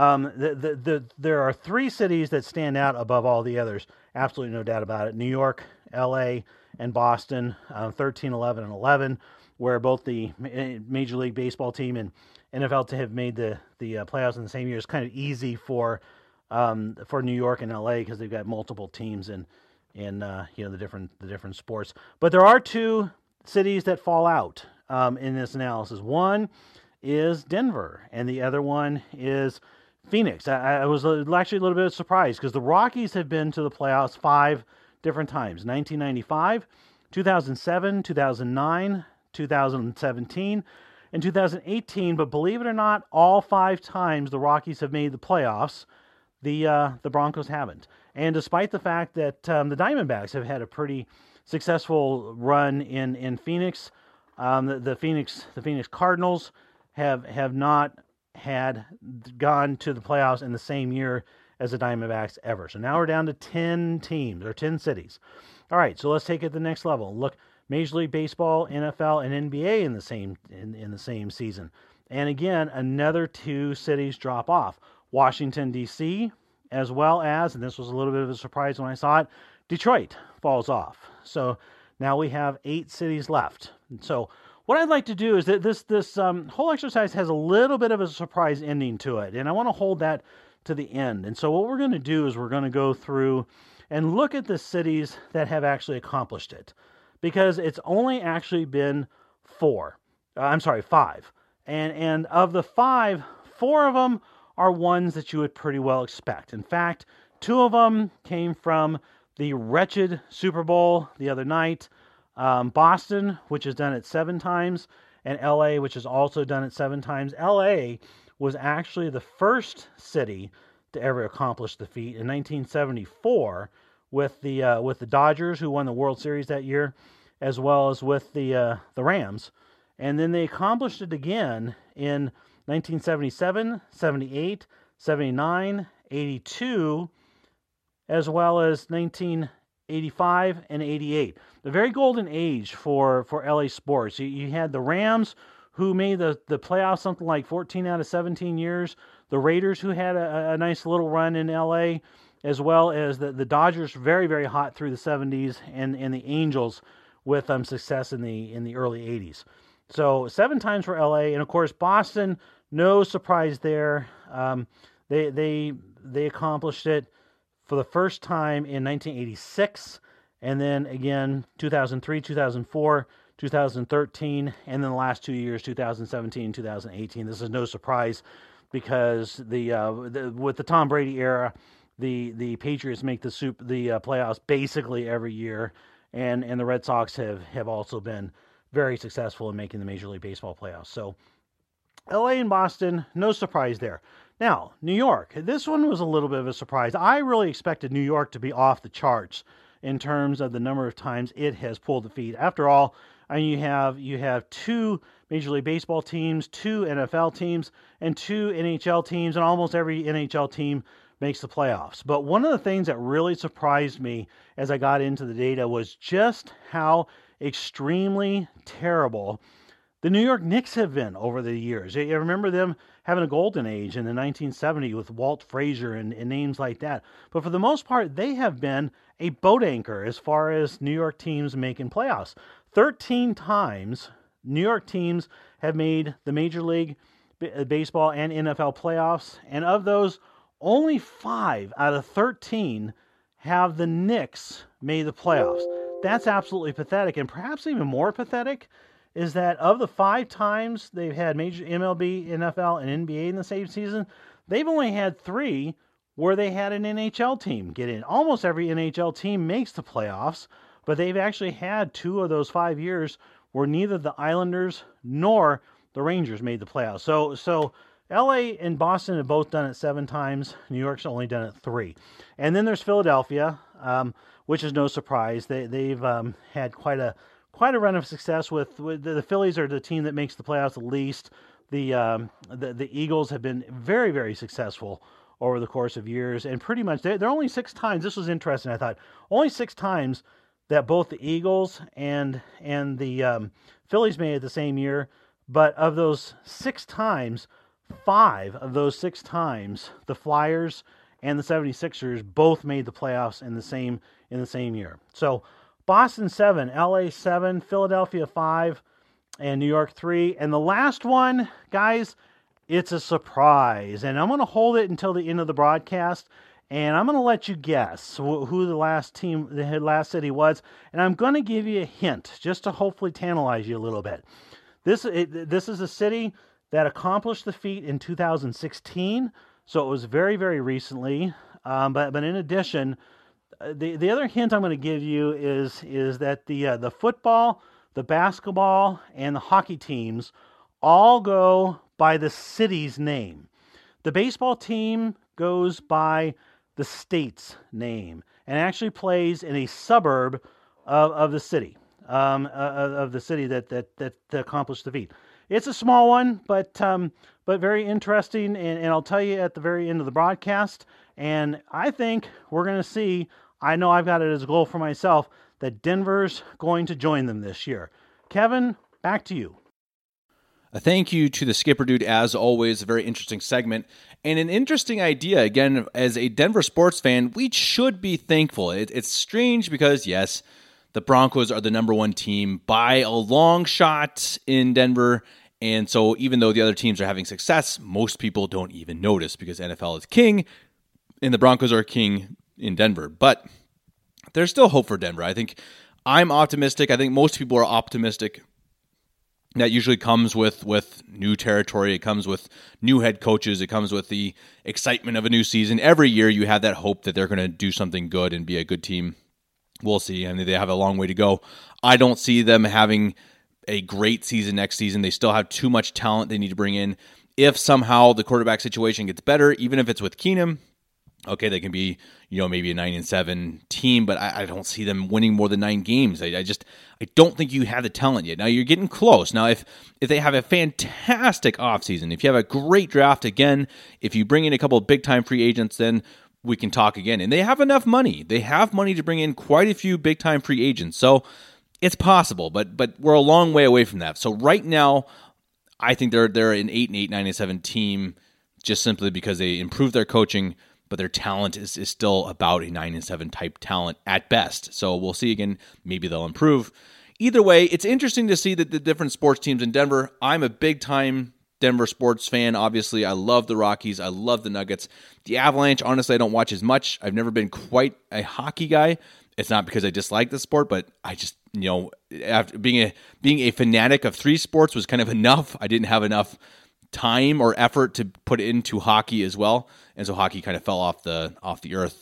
Speaker 14: there are 3 cities that stand out above all the others. Absolutely no doubt about it. New York, L.A., and Boston, 13, 11, and 11, where both the Major League Baseball team and NFL to have made the playoffs in the same year is kind of easy for New York and LA because they've got multiple teams in the different sports. But there are 2 cities that fall out in this analysis. One is Denver, and the other one is Phoenix. I was actually a little bit surprised because the Rockies have been to the playoffs 5 different times: 1995, 2007, 2009, 2017, and 2018. But believe it or not, all 5 times the Rockies have made the playoffs, the Broncos haven't. And despite the fact that the Diamondbacks have had a pretty successful run in Phoenix, the Phoenix Cardinals have not had gone to the playoffs in the same year as the Diamondbacks ever. So now we're down to 10 teams or 10 cities. All right, so let's take it to the next level. Look, Major League Baseball, NFL, and NBA in the same season. And again, another 2 cities drop off. Washington, D.C., as well as, and this was a little bit of a surprise when I saw it, Detroit falls off. So now we have 8 cities left. So what I'd like to do is that this whole exercise has a little bit of a surprise ending to it, and I want to hold that to the end. And so what we're going to do is we're going to go through and look at the cities that have actually accomplished it, because it's only actually been 5. And of the 5, 4 of them are ones that you would pretty well expect. In fact, 2 of them came from the wretched Super Bowl the other night. Boston, which has done it 7 times, and LA, which has also done it 7 times. LA was actually the first city to ever accomplish the feat in 1974 with the Dodgers, who won the World Series that year, as well as with the Rams. And then they accomplished it again in 1977, 78, 79, 82, as well as 1985 and 88. The very golden age for LA sports. You had the Rams, who made the playoffs something like 14 out of 17 years. The Raiders, who had a nice little run in LA, as well as the Dodgers, very, very hot through the 70s, and the Angels with success in the early 80s. So 7 times for LA, and of course Boston, no surprise there. They accomplished it for the first time in 1986, and then again 2003, 2004, 2013, and then the last 2 years, 2017, 2018. This is no surprise because with the Tom Brady era, the Patriots make the playoffs basically every year, and the Red Sox have also been very successful in making the Major League Baseball playoffs. So LA and Boston, no surprise there. Now, New York. This one was a little bit of a surprise. I really expected New York to be off the charts in terms of the number of times it has pulled the feat. After all, I mean, you have 2 Major League Baseball teams, 2 NFL teams, and 2 NHL teams, and almost every NHL team makes the playoffs. But one of the things that really surprised me as I got into the data was just how extremely terrible the New York Knicks have been over the years. You remember them having a golden age in the 1970s with Walt Frazier and names like that. But for the most part, they have been a boat anchor as far as New York teams making playoffs. 13 times New York teams have made the Major League baseball and NFL playoffs, and of those, only 5 out of 13 have the Knicks made the playoffs. That's absolutely pathetic, and perhaps even more pathetic is that of the 5 times they've had major MLB, NFL, and NBA in the same season, they've only had 3 where they had an NHL team get in. Almost every NHL team makes the playoffs, but they've actually had 2 of those 5 years where neither the Islanders nor the Rangers made the playoffs. So LA and Boston have both done it 7 times. New York's only done it 3. And then there's Philadelphia, which is no surprise. They've had quite a run of success with the Phillies are the team that makes the playoffs the least. The Eagles have been very, very successful over the course of years, and pretty much they're only 6 times. This was interesting, I thought. Only 6 times that both the Eagles and the Phillies made it the same year, but of those 6 times, 5 of those 6 times, the Flyers and the 76ers both made the playoffs in the same year. So Boston 7, LA 7, Philadelphia 5, and New York 3. And the last one, guys, it's a surprise. And I'm going to hold it until the end of the broadcast, and I'm going to let you guess who the last city was. And I'm going to give you a hint, just to hopefully tantalize you a little bit. This is a city that accomplished the feat in 2016, so it was very, very recently. But in addition, the other hint I'm going to give you is that the football, the basketball, and the hockey teams all go by the city's name. The baseball team goes by the state's name and actually plays in a suburb of the city, that accomplished the feat. It's a small one, but very interesting, and I'll tell you at the very end of the broadcast. And I think we're going to see, I know I've got it as a goal for myself, that Denver's going to join them this year. Kevin, back to you.
Speaker 13: A thank you to the Skipper Dude, as always. A very interesting segment and an interesting idea. Again, as a Denver sports fan, we should be thankful. It's strange because, yes, the Broncos are the number 1 team by a long shot in Denver. And so even though the other teams are having success, most people don't even notice because NFL is king and the Broncos are king in Denver. But there's still hope for Denver. I think I'm optimistic. I think most people are optimistic. That usually comes with new territory. It comes with new head coaches. It comes with the excitement of a new season. Every year you have that hope that they're going to do something good and be a good team. We'll see. I mean, they have a long way to go. I don't see them having a great season next season. They still have too much talent they need to bring in. If somehow the quarterback situation gets better, even if it's with Keenum, okay, they can be, maybe a 9-7 team, but I don't see them winning more than 9 games. I don't think you have the talent yet. Now you're getting close. Now if they have a fantastic offseason, if you have a great draft again, if you bring in a couple of big time free agents, then we can talk again. And they have enough money. They have money to bring in quite a few big time free agents. So it's possible, but we're a long way away from that. So right now, I think they're an 8-8, 9-7 team just simply because they improved their coaching, but their talent is still about a 9-7 type talent at best. So we'll see again. Maybe they'll improve. Either way, it's interesting to see that the different sports teams in Denver. I'm a big-time Denver sports fan. Obviously, I love the Rockies. I love the Nuggets. The Avalanche, honestly, I don't watch as much. I've never been quite a hockey guy. It's not because I dislike the sport, but I just, after being a fanatic of 3 sports was kind of enough. I didn't have enough time or effort to put into hockey as well, and so hockey kind of fell off the earth.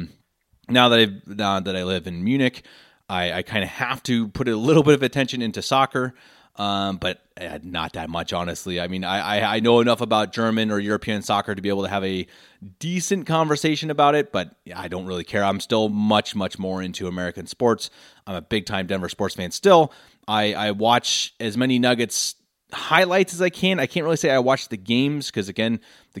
Speaker 13: Now that I live in Munich, I kind of have to put a little bit of attention into soccer, but not that much, honestly. I mean, I know enough about German or European soccer to be able to have a decent conversation about it, but I don't really care. I'm still much, much more into American sports. I'm a big-time Denver sports fan still. I watch as many Nuggets highlights as I can. I can't really say I watch the games because, again, the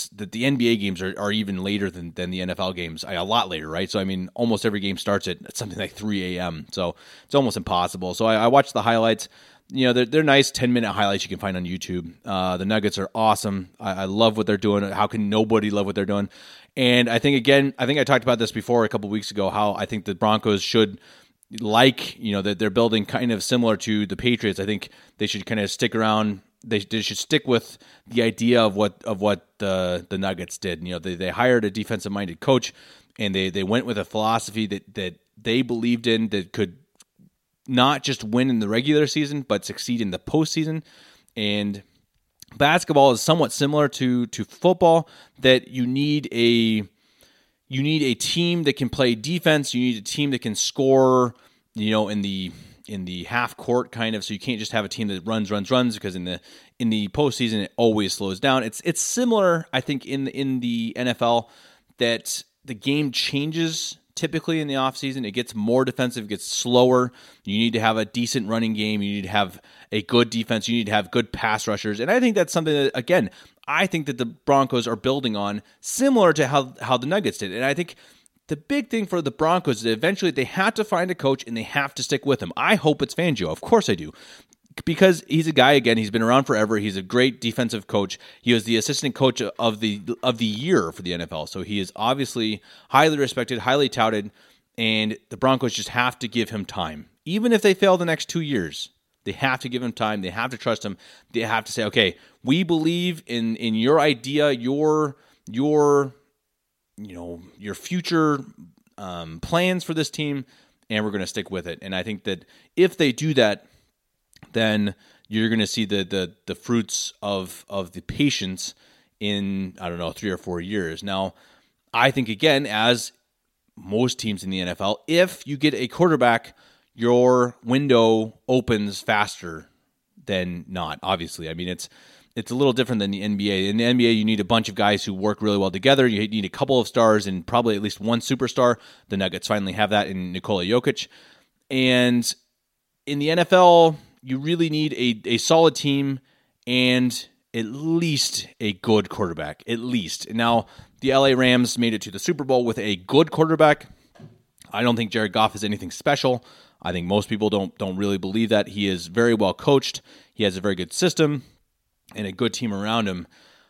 Speaker 13: NBA games are even later than the NFL games. A lot later, right? So, I mean, almost every game starts at something like 3 a.m. So it's almost impossible. So I watch the highlights. They're nice 10-minute highlights you can find on YouTube. The Nuggets are awesome. I love what they're doing. How can nobody love what they're doing? And I think I talked about this before a couple weeks ago, how I think the Broncos should, that they're building kind of similar to the Patriots. I think they should kind of stick around they should stick with the idea of what the Nuggets did. You know, they hired a defensive minded coach, and they went with a philosophy that they believed in, that could not just win in the regular season but succeed in the postseason. And basketball is somewhat similar to football, that you need a team that can play defense. You need a team that can score, you know, in the half court kind of. So you can't just have a team that runs, because in the postseason it always slows down. It's similar, I think, in the NFL, that the game changes typically in the offseason. It gets more defensive, it gets slower. You need to have a decent running game. You need to have a good defense. You need to have good pass rushers. And I think that's something that, again, I think that the Broncos are building on, similar to how the Nuggets did. And I think the big thing for the Broncos is that eventually they have to find a coach and they have to stick with him. I hope it's Fangio. Of course I do. Because he's a guy, again, he's been around forever. He's a great defensive coach. He was the assistant coach of the year for the NFL. So he is obviously highly respected, highly touted, and the Broncos just have to give him time. Even if they fail the next 2 years, they have to give him time. They have to trust him. They have to say, okay, we believe in your idea, your future plans for this team, and we're going to stick with it. And I think that if they do that, then you're going to see the fruits of the patience in, 3 or 4 years. Now, I think, again, as most teams in the NFL, if you get a quarterback, your window opens faster than not, obviously. I mean, it's a little different than the NBA. In the NBA, you need a bunch of guys who work really well together. You need a couple of stars and probably at least one superstar. The Nuggets finally have that in Nikola Jokic. And in the NFL, you really need a solid team and at least a good quarterback, at least. Now, the LA Rams made it to the Super Bowl with a good quarterback. I don't think Jared Goff is anything special. I think most people don't really believe that. He is very well coached. He has a very good system and a good team around him.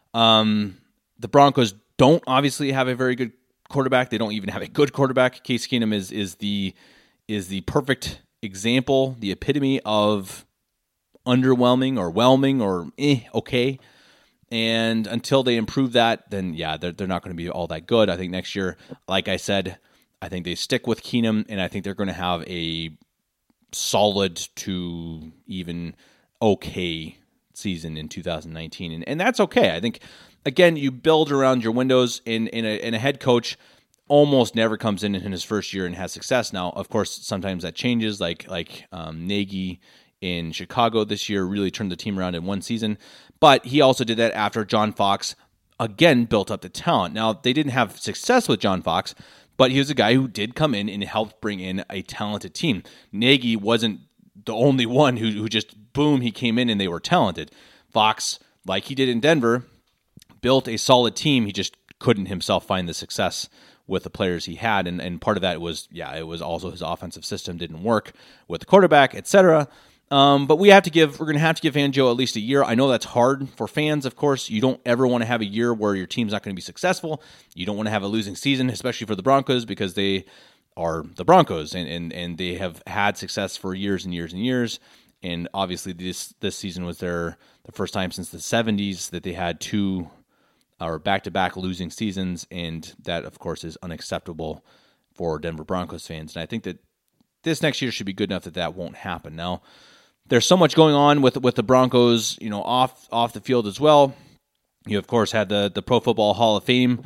Speaker 13: The Broncos don't obviously have a very good quarterback. They don't even have a good quarterback. Case Keenum is the perfect example, the epitome of underwhelming or whelming or okay. And until they improve that, then yeah, they're not going to be all that good. I think next year, like I said, I think they stick with Keenum, and I think they're going to have a solid to even okay season in 2019, and that's okay. I think, again, you build around your windows, and a head coach almost never comes in his first year and has success. Now, of course, sometimes that changes, like Nagy in Chicago this year really turned the team around in one season, but he also did that after John Fox, again, built up the talent. Now, they didn't have success with John Fox, but he was a guy who did come in and helped bring in a talented team. Nagy wasn't the only one who just, boom, he came in and they were talented. Fox, like he did in Denver, built a solid team. He just couldn't himself find the success with the players he had, and part of that was, it was also his offensive system didn't work with the quarterback, etc. But we're going to have to give Fangio at least a year. I know that's hard for fans, of course. You don't ever want to have a year where your team's not going to be successful. You don't want to have a losing season, especially for the Broncos, because they are the Broncos, and they have had success for years and years and years. And obviously this season was the first time since the 70s that they had two or back-to-back losing seasons, and that, of course, is unacceptable for Denver Broncos fans. And I think that this next year should be good enough that won't happen. Now, there's so much going on with the Broncos, off the field as well. You, of course, had the Pro Football Hall of Fame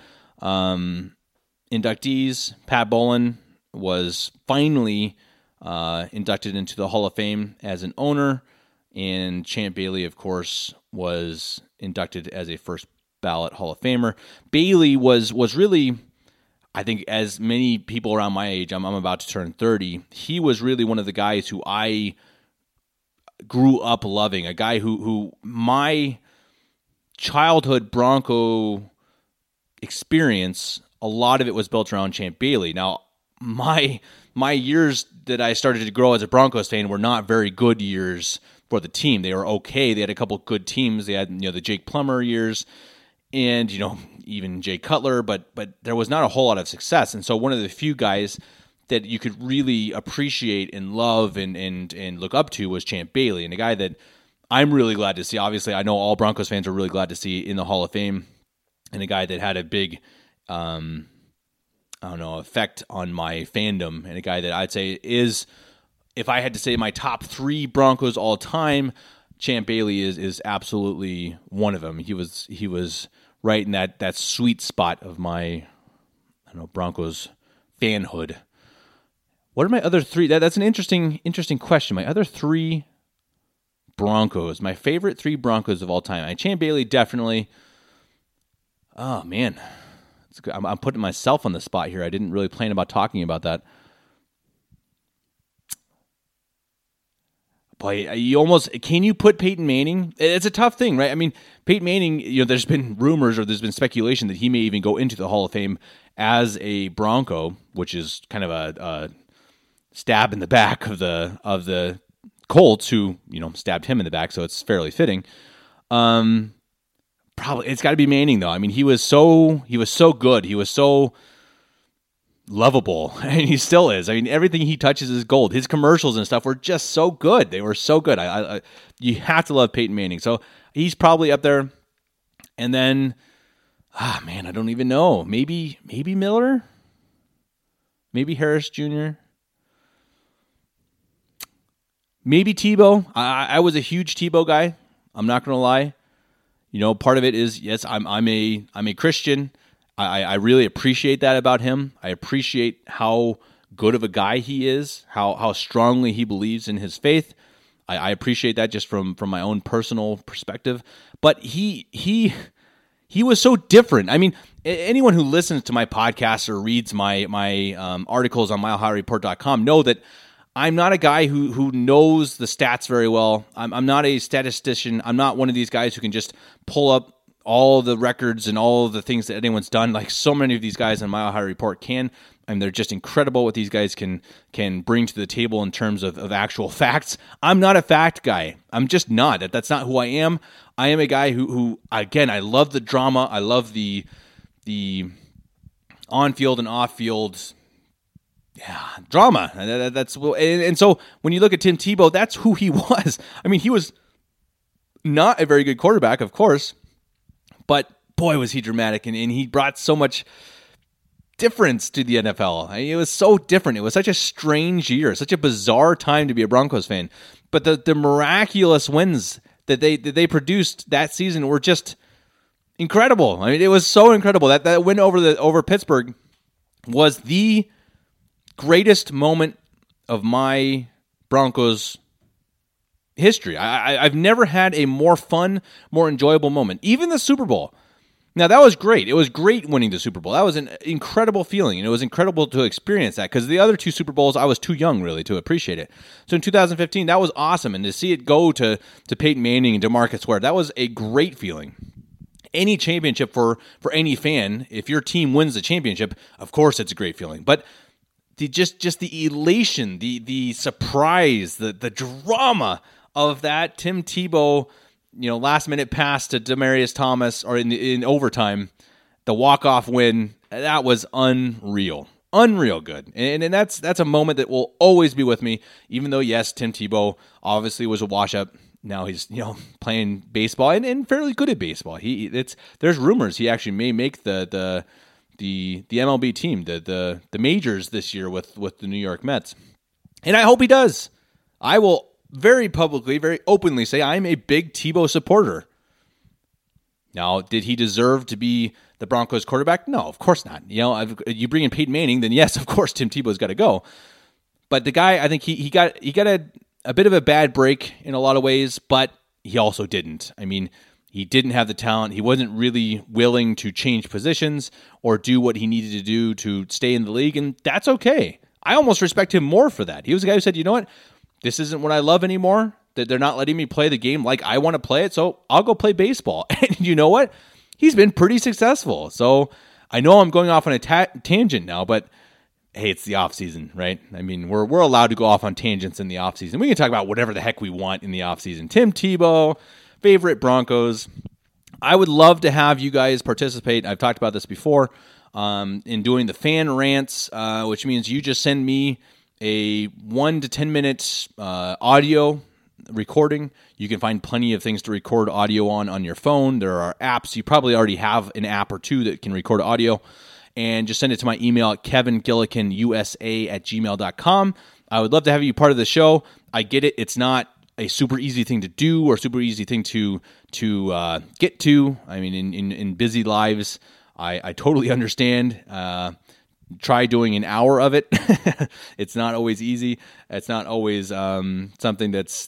Speaker 13: inductees. Pat Bowlen was finally inducted into the Hall of Fame as an owner, and Champ Bailey, of course, was inducted as a first ballot Hall of Famer. Bailey was really, I think, as many people around my age, I'm about to turn 30, he was really one of the guys who I grew up loving, a guy who my childhood Bronco experience, a lot of it was built around Champ Bailey. Now, my years that I started to grow as a Broncos fan were not very good years for the team. They were okay. They had a couple good teams. They had the Jake Plummer years, and even Jay Cutler, but there was not a whole lot of success. And so one of the few guys that you could really appreciate and love and look up to was Champ Bailey, and a guy that I'm really glad to see. Obviously, I know all Broncos fans are really glad to see in the Hall of Fame, and a guy that had a big, effect on my fandom, and a guy that I'd say is, if I had to say my top 3 Broncos all time, Champ Bailey is absolutely one of them. He was right in that sweet spot of my, Broncos fanhood. What are my other 3? That's an interesting question. My other 3 Broncos, my favorite 3 Broncos of all time. Champ Bailey, definitely. Oh man, I'm putting myself on the spot here. I didn't really plan about talking about that. Boy, can you put Peyton Manning? It's a tough thing, right? I mean, Peyton Manning, there's been rumors or there's been speculation that he may even go into the Hall of Fame as a Bronco, which is kind of a stab in the back of the Colts, who stabbed him in the back, so it's fairly fitting. Probably it's got to be Manning, though. I mean, he was so good. He was so lovable, and he still is. I mean, everything he touches is gold. His commercials and stuff were just so good. They were so good. You have to love Peyton Manning. So he's probably up there. And then, I don't even know. Maybe Miller? Maybe Harris Jr.? Maybe Tebow. I was a huge Tebow guy. I'm not going to lie. Part of it is, yes, I'm a Christian. I really appreciate that about him. I appreciate how good of a guy he is, how strongly he believes in his faith. I appreciate that just from my own personal perspective. But he was so different. I mean, anyone who listens to my podcast or reads my articles on milehighreport.com know that I'm not a guy who knows the stats very well. I'm not a statistician. I'm not one of these guys who can just pull up all the records and all the things that anyone's done, like so many of these guys on Mile High Report can. I mean, they're just incredible what these guys can bring to the table in terms of actual facts. I'm not a fact guy. I'm just not. That's not who I am. I am a guy who again, I love the drama. I love the on-field and off-field drama. And so when you look at Tim Tebow, that's who he was. I mean, he was not a very good quarterback, of course, but boy, was he dramatic, and he brought so much difference to the NFL. I mean, it was so different. It was such a strange year, such a bizarre time to be a Broncos fan. But the miraculous wins that they produced that season were just incredible. I mean, it was so incredible. That win over Pittsburgh was the greatest moment of my Broncos history. I've never had a more fun, more enjoyable moment. Even the Super Bowl. Now, that was great. It was great winning the Super Bowl. That was an incredible feeling, and it was incredible to experience that, because the other 2 Super Bowls, I was too young, really, to appreciate it. So in 2015, that was awesome, and to see it go to Peyton Manning and DeMarcus Ware, that was a great feeling. Any championship for any fan, if your team wins the championship, of course it's a great feeling. But just the elation, the surprise, the drama of that Tim Tebow, last minute pass to Demaryius Thomas, or in overtime, the walk-off win, that was unreal good. And that's a moment that will always be with me, even though, yes, Tim Tebow obviously was a wash-up. Now he's playing baseball and fairly good at baseball. There's rumors he actually may make the MLB team, the majors this year with the New York Mets. And I hope he does. I will very publicly, very openly say I'm a big Tebow supporter. Now, did he deserve to be the Broncos quarterback? No, of course not. You bring in Peyton Manning, then yes, of course Tim Tebow's got to go. But the guy, I think he got a bit of a bad break in a lot of ways, but he also didn't. I mean, he didn't have the talent. He wasn't really willing to change positions or do what he needed to do to stay in the league, and that's okay. I almost respect him more for that. He was the guy who said, you know what? This isn't what I love anymore, that they're not letting me play the game like I want to play it, so I'll go play baseball. And you know what? He's been pretty successful. So I know I'm going off on a tangent now, but hey, it's the offseason, right? I mean, we're allowed to go off on tangents in the offseason. We can talk about whatever the heck we want in the offseason. Tim Tebow, favorite Broncos. I would love to have you guys participate. I've talked about this before in doing the fan rants, which means you just send me a 1 to 10 minutes audio recording. You can find plenty of things to record audio on your phone. There are apps. You probably already have an app or two that can record audio. And just send it to my email at kevingillicanusa@gmail.com. I would love to have you part of the show. I get it. It's not a super easy thing to do or super easy thing to get to. I mean, in busy lives, I totally understand. Try doing an hour of it. It's not always easy. It's not always something that's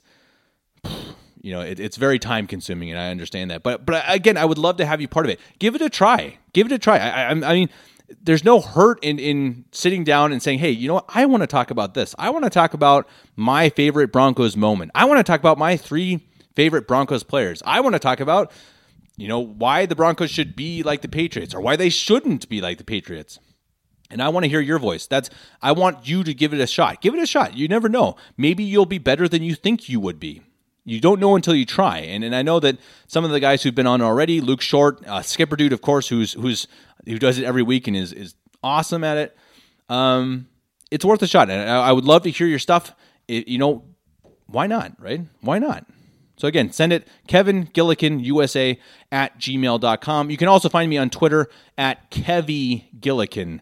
Speaker 13: it's very time consuming, and I understand that. But again, I would love to have you part of it. Give it a try. I mean, there's no hurt in sitting down and saying, hey, you know what? I want to talk about this. I want to talk about my favorite Broncos moment. I want to talk about my 3 favorite Broncos players. I want to talk about, why the Broncos should be like the Patriots or why they shouldn't be like the Patriots. And I want to hear your voice. I want you to give it a shot. Give it a shot. You never know. Maybe you'll be better than you think you would be. You don't know until you try. And I know that some of the guys who've been on already, Luke Short, Skipper Dude, of course, who does it every week and is awesome at it. It's worth a shot. And I would love to hear your stuff. Why not, right? Why not? So again, send it KevinGillicanusa@gmail.com. You can also find me on Twitter at KevvyGillikin,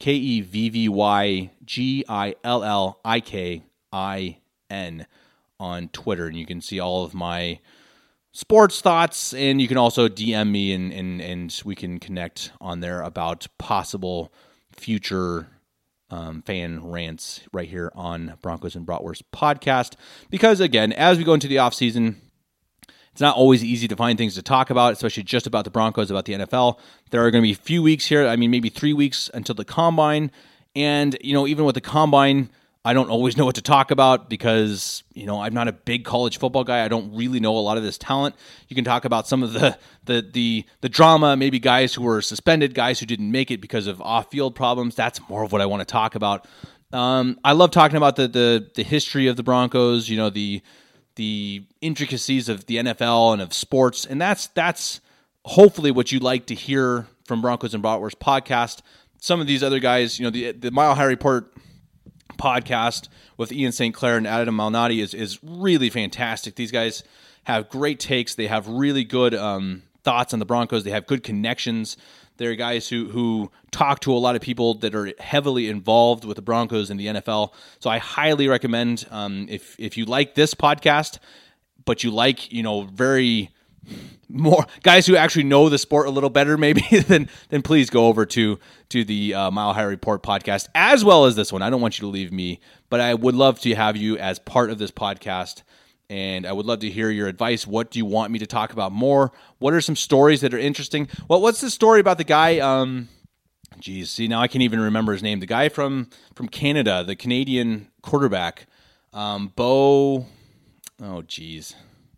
Speaker 13: KEVVYGILLIKIN on Twitter, and you can see all of my sports thoughts, and you can also DM me, and we can connect on there about possible future fan rants right here on Broncos and Bratwurst podcast. Because again, as we go into the offseason, it's not always easy to find things to talk about, especially just about the Broncos, about the NFL. There are going to be a few weeks here, maybe 3 weeks until the Combine, and even with the Combine, I don't always know what to talk about because, I'm not a big college football guy. I don't really know a lot of this talent. You can talk about some of the drama, maybe guys who were suspended, guys who didn't make it because of off-field problems. That's more of what I want to talk about. I love talking about the history of the Broncos, the intricacies of the NFL and of sports, and that's hopefully what you like to hear from Broncos and Bratwurst podcast. Some of these other guys, the Mile High Report podcast with Ian St. Clair and Adam Malnati is really fantastic. These guys have great takes. They have really good thoughts on the Broncos. They have good connections. They're guys who talk to a lot of people that are heavily involved with the Broncos and the NFL. So I highly recommend if you like this podcast, but you like very more guys who actually know the sport a little better, maybe then please go over to the Mile High Report podcast as well as this one. I don't want you to leave me, but I would love to have you as part of this podcast, and I would love to hear your advice. What do you want me to talk about more? What are some stories that are interesting? Well, what's the story about the guy? Now I can't even remember his name. The guy from Canada, the Canadian quarterback, Bo. Oh, geez.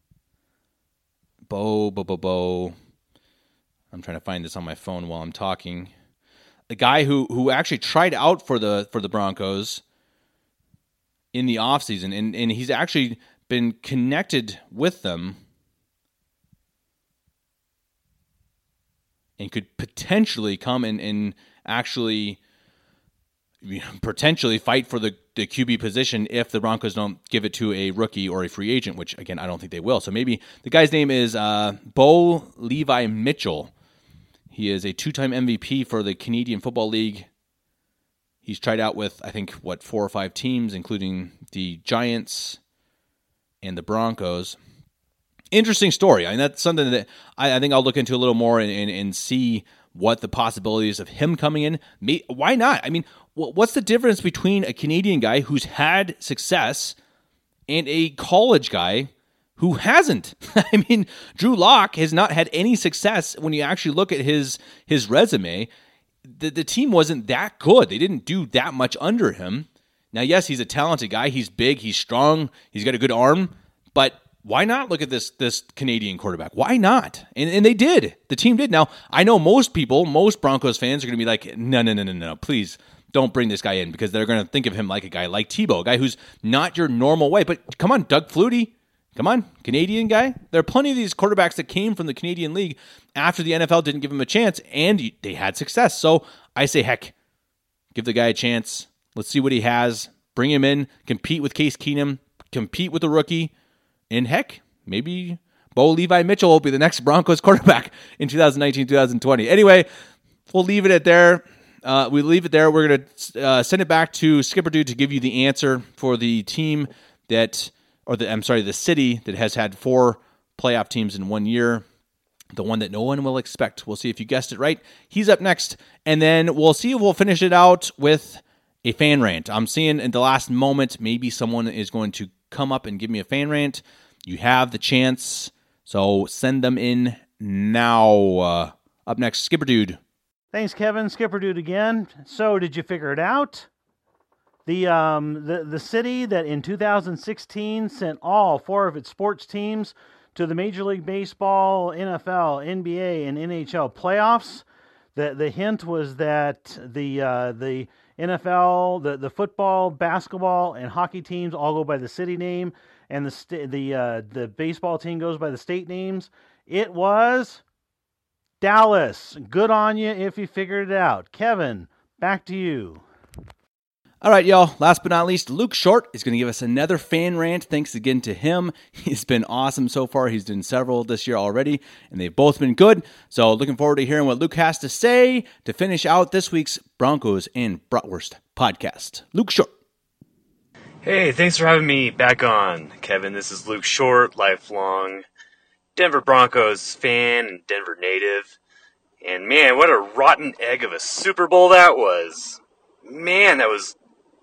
Speaker 13: Bo. I'm trying to find this on my phone while I'm talking. The guy who actually tried out for the Broncos in the offseason, and he's actually been connected with them and could potentially come and actually potentially fight for the QB position if the Broncos don't give it to a rookie or a free agent, which, again, I don't think they will. So maybe the guy's name is Bo Levi Mitchell. He is a 2-time MVP for the Canadian Football League. He's tried out with, I think, 4 or 5 teams, including the Giants and the Broncos. Interesting story. I mean, that's something that I think I'll look into a little more and see what the possibilities of him coming in. Why not? I mean, what's the difference between a Canadian guy who's had success and a college guy who hasn't? I mean, Drew Lock has not had any success when you actually look at his resume. The team wasn't that good. They didn't do that much under him. Now, yes, he's a talented guy. He's big. He's strong. He's got a good arm. But why not look at this Canadian quarterback? Why not? And they did. The team did. Now, I know most Broncos fans are going to be like, no, please don't bring this guy in, because they're going to think of him like a guy like Tebow, a guy who's not your normal way. But come on, Doug Flutie. Come on, Canadian guy. There are plenty of these quarterbacks that came from the Canadian League after the NFL didn't give him a chance, and they had success. So I say, heck, give the guy a chance. Let's see what he has. Bring him in. Compete with Case Keenum. Compete with the rookie. And heck, maybe Bo Levi Mitchell will be the next Broncos quarterback in 2019-2020. Anyway, we'll leave it at there. We're going to send it back to Skipper Dude to give you the answer for the team the city that has had 4 playoff teams in 1 year. The one that no one will expect. We'll see if you guessed it right. He's up next, and then we'll see if we'll finish it out with a fan rant. I'm seeing in the last moment, maybe someone is going to come up and give me a fan rant. You have the chance, so send them in now. Up next, Skipper Dude.
Speaker 14: Thanks, Kevin. Skipper Dude again. So, did you figure it out? The city that in 2016 sent all 4 of its sports teams to the Major League Baseball, NFL, NBA, and NHL playoffs. The hint was that the NFL, the football, basketball, and hockey teams all go by the city name, and the baseball team goes by the state names. It was Dallas. Good on you if you figured it out. Kevin, back to you.
Speaker 13: All right, y'all. Last but not least, Luke Short is going to give us another fan rant. Thanks again to him. He's been awesome so far. He's done several this year already, and they've both been good. So looking forward to hearing what Luke has to say to finish out this week's Broncos and Bratwurst podcast. Luke Short.
Speaker 15: Hey, thanks for having me back on, Kevin. This is Luke Short, lifelong Denver Broncos fan and Denver native. And man, what a rotten egg of a Super Bowl that was. Man, that was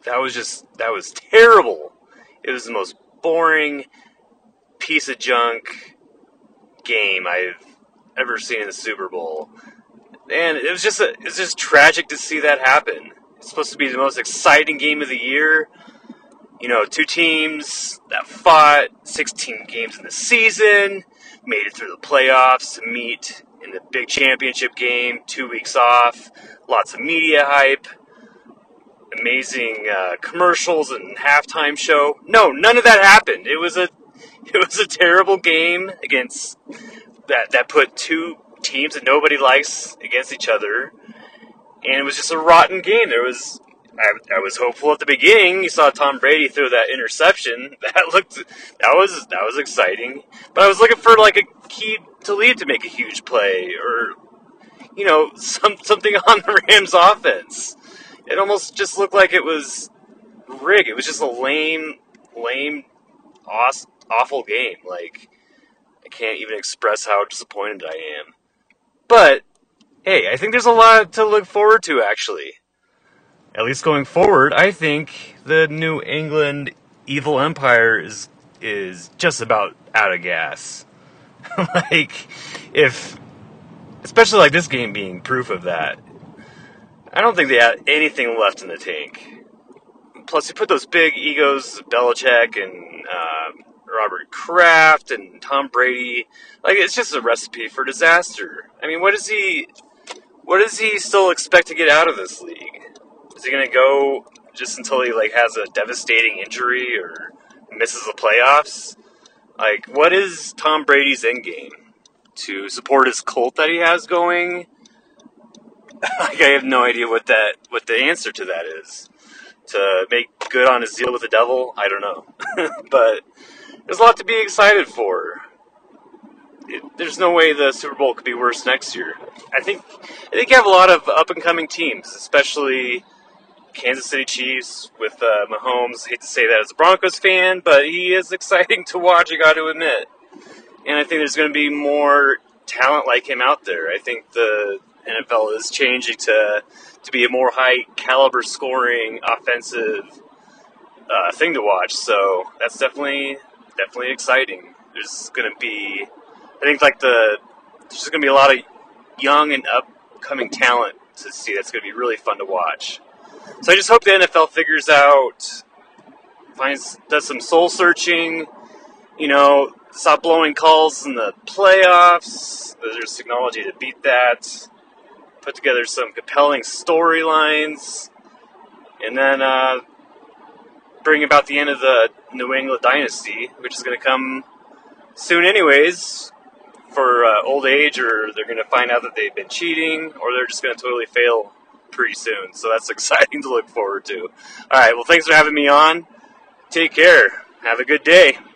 Speaker 15: terrible. It was the most boring piece of junk game I've ever seen in the Super Bowl. And it's just tragic to see that happen. It's supposed to be the most exciting game of the year. You know, 2 teams that fought, 16 games in the season, made it through the playoffs to meet in the big championship game, 2 weeks off, lots of media hype. Amazing commercials and halftime show. No, none of that happened. It was a terrible game against that put 2 teams that nobody likes against each other, and it was just a rotten game. I was hopeful at the beginning. You saw Tom Brady throw that interception. That was exciting. But I was looking for like a key to lead to make a huge play, or something on the Rams offense. It almost just looked like it was rigged. It was just a lame, awful game. Like, I can't even express how disappointed I am. But, hey, I think there's a lot to look forward to, actually. At least going forward, I think the New England evil empire is just about out of gas. Especially like this game being proof of that. I don't think they had anything left in the tank. Plus, you put those big egos, Belichick and Robert Kraft and Tom Brady. Like, it's just a recipe for disaster. I mean, what does he still expect to get out of this league? Is he going to go just until he has a devastating injury or misses the playoffs? Like, what is Tom Brady's end game? To support his cult that he has going? I have no idea what the answer to that is. To make good on his deal with the devil? I don't know. But there's a lot to be excited for. There's no way the Super Bowl could be worse next year. I think you have a lot of up-and-coming teams, especially Kansas City Chiefs with Mahomes. I hate to say that as a Broncos fan, but he is exciting to watch, I got to admit. And I think there's going to be more talent like him out there. I think the NFL is changing to be a more high-caliber scoring, offensive thing to watch. So that's definitely exciting. There's going to be, I think, there's going to be a lot of young and upcoming talent to see. That's going to be really fun to watch. So I just hope the NFL figures out, does some soul searching, stop blowing calls in the playoffs. There's technology to beat that. Put together some compelling storylines, and then bring about the end of the New England dynasty, which is going to come soon anyways, for old age, or they're going to find out that they've been cheating, or they're just going to totally fail pretty soon. So that's exciting to look forward to. All right, well, thanks for having me on. Take care. Have a good day.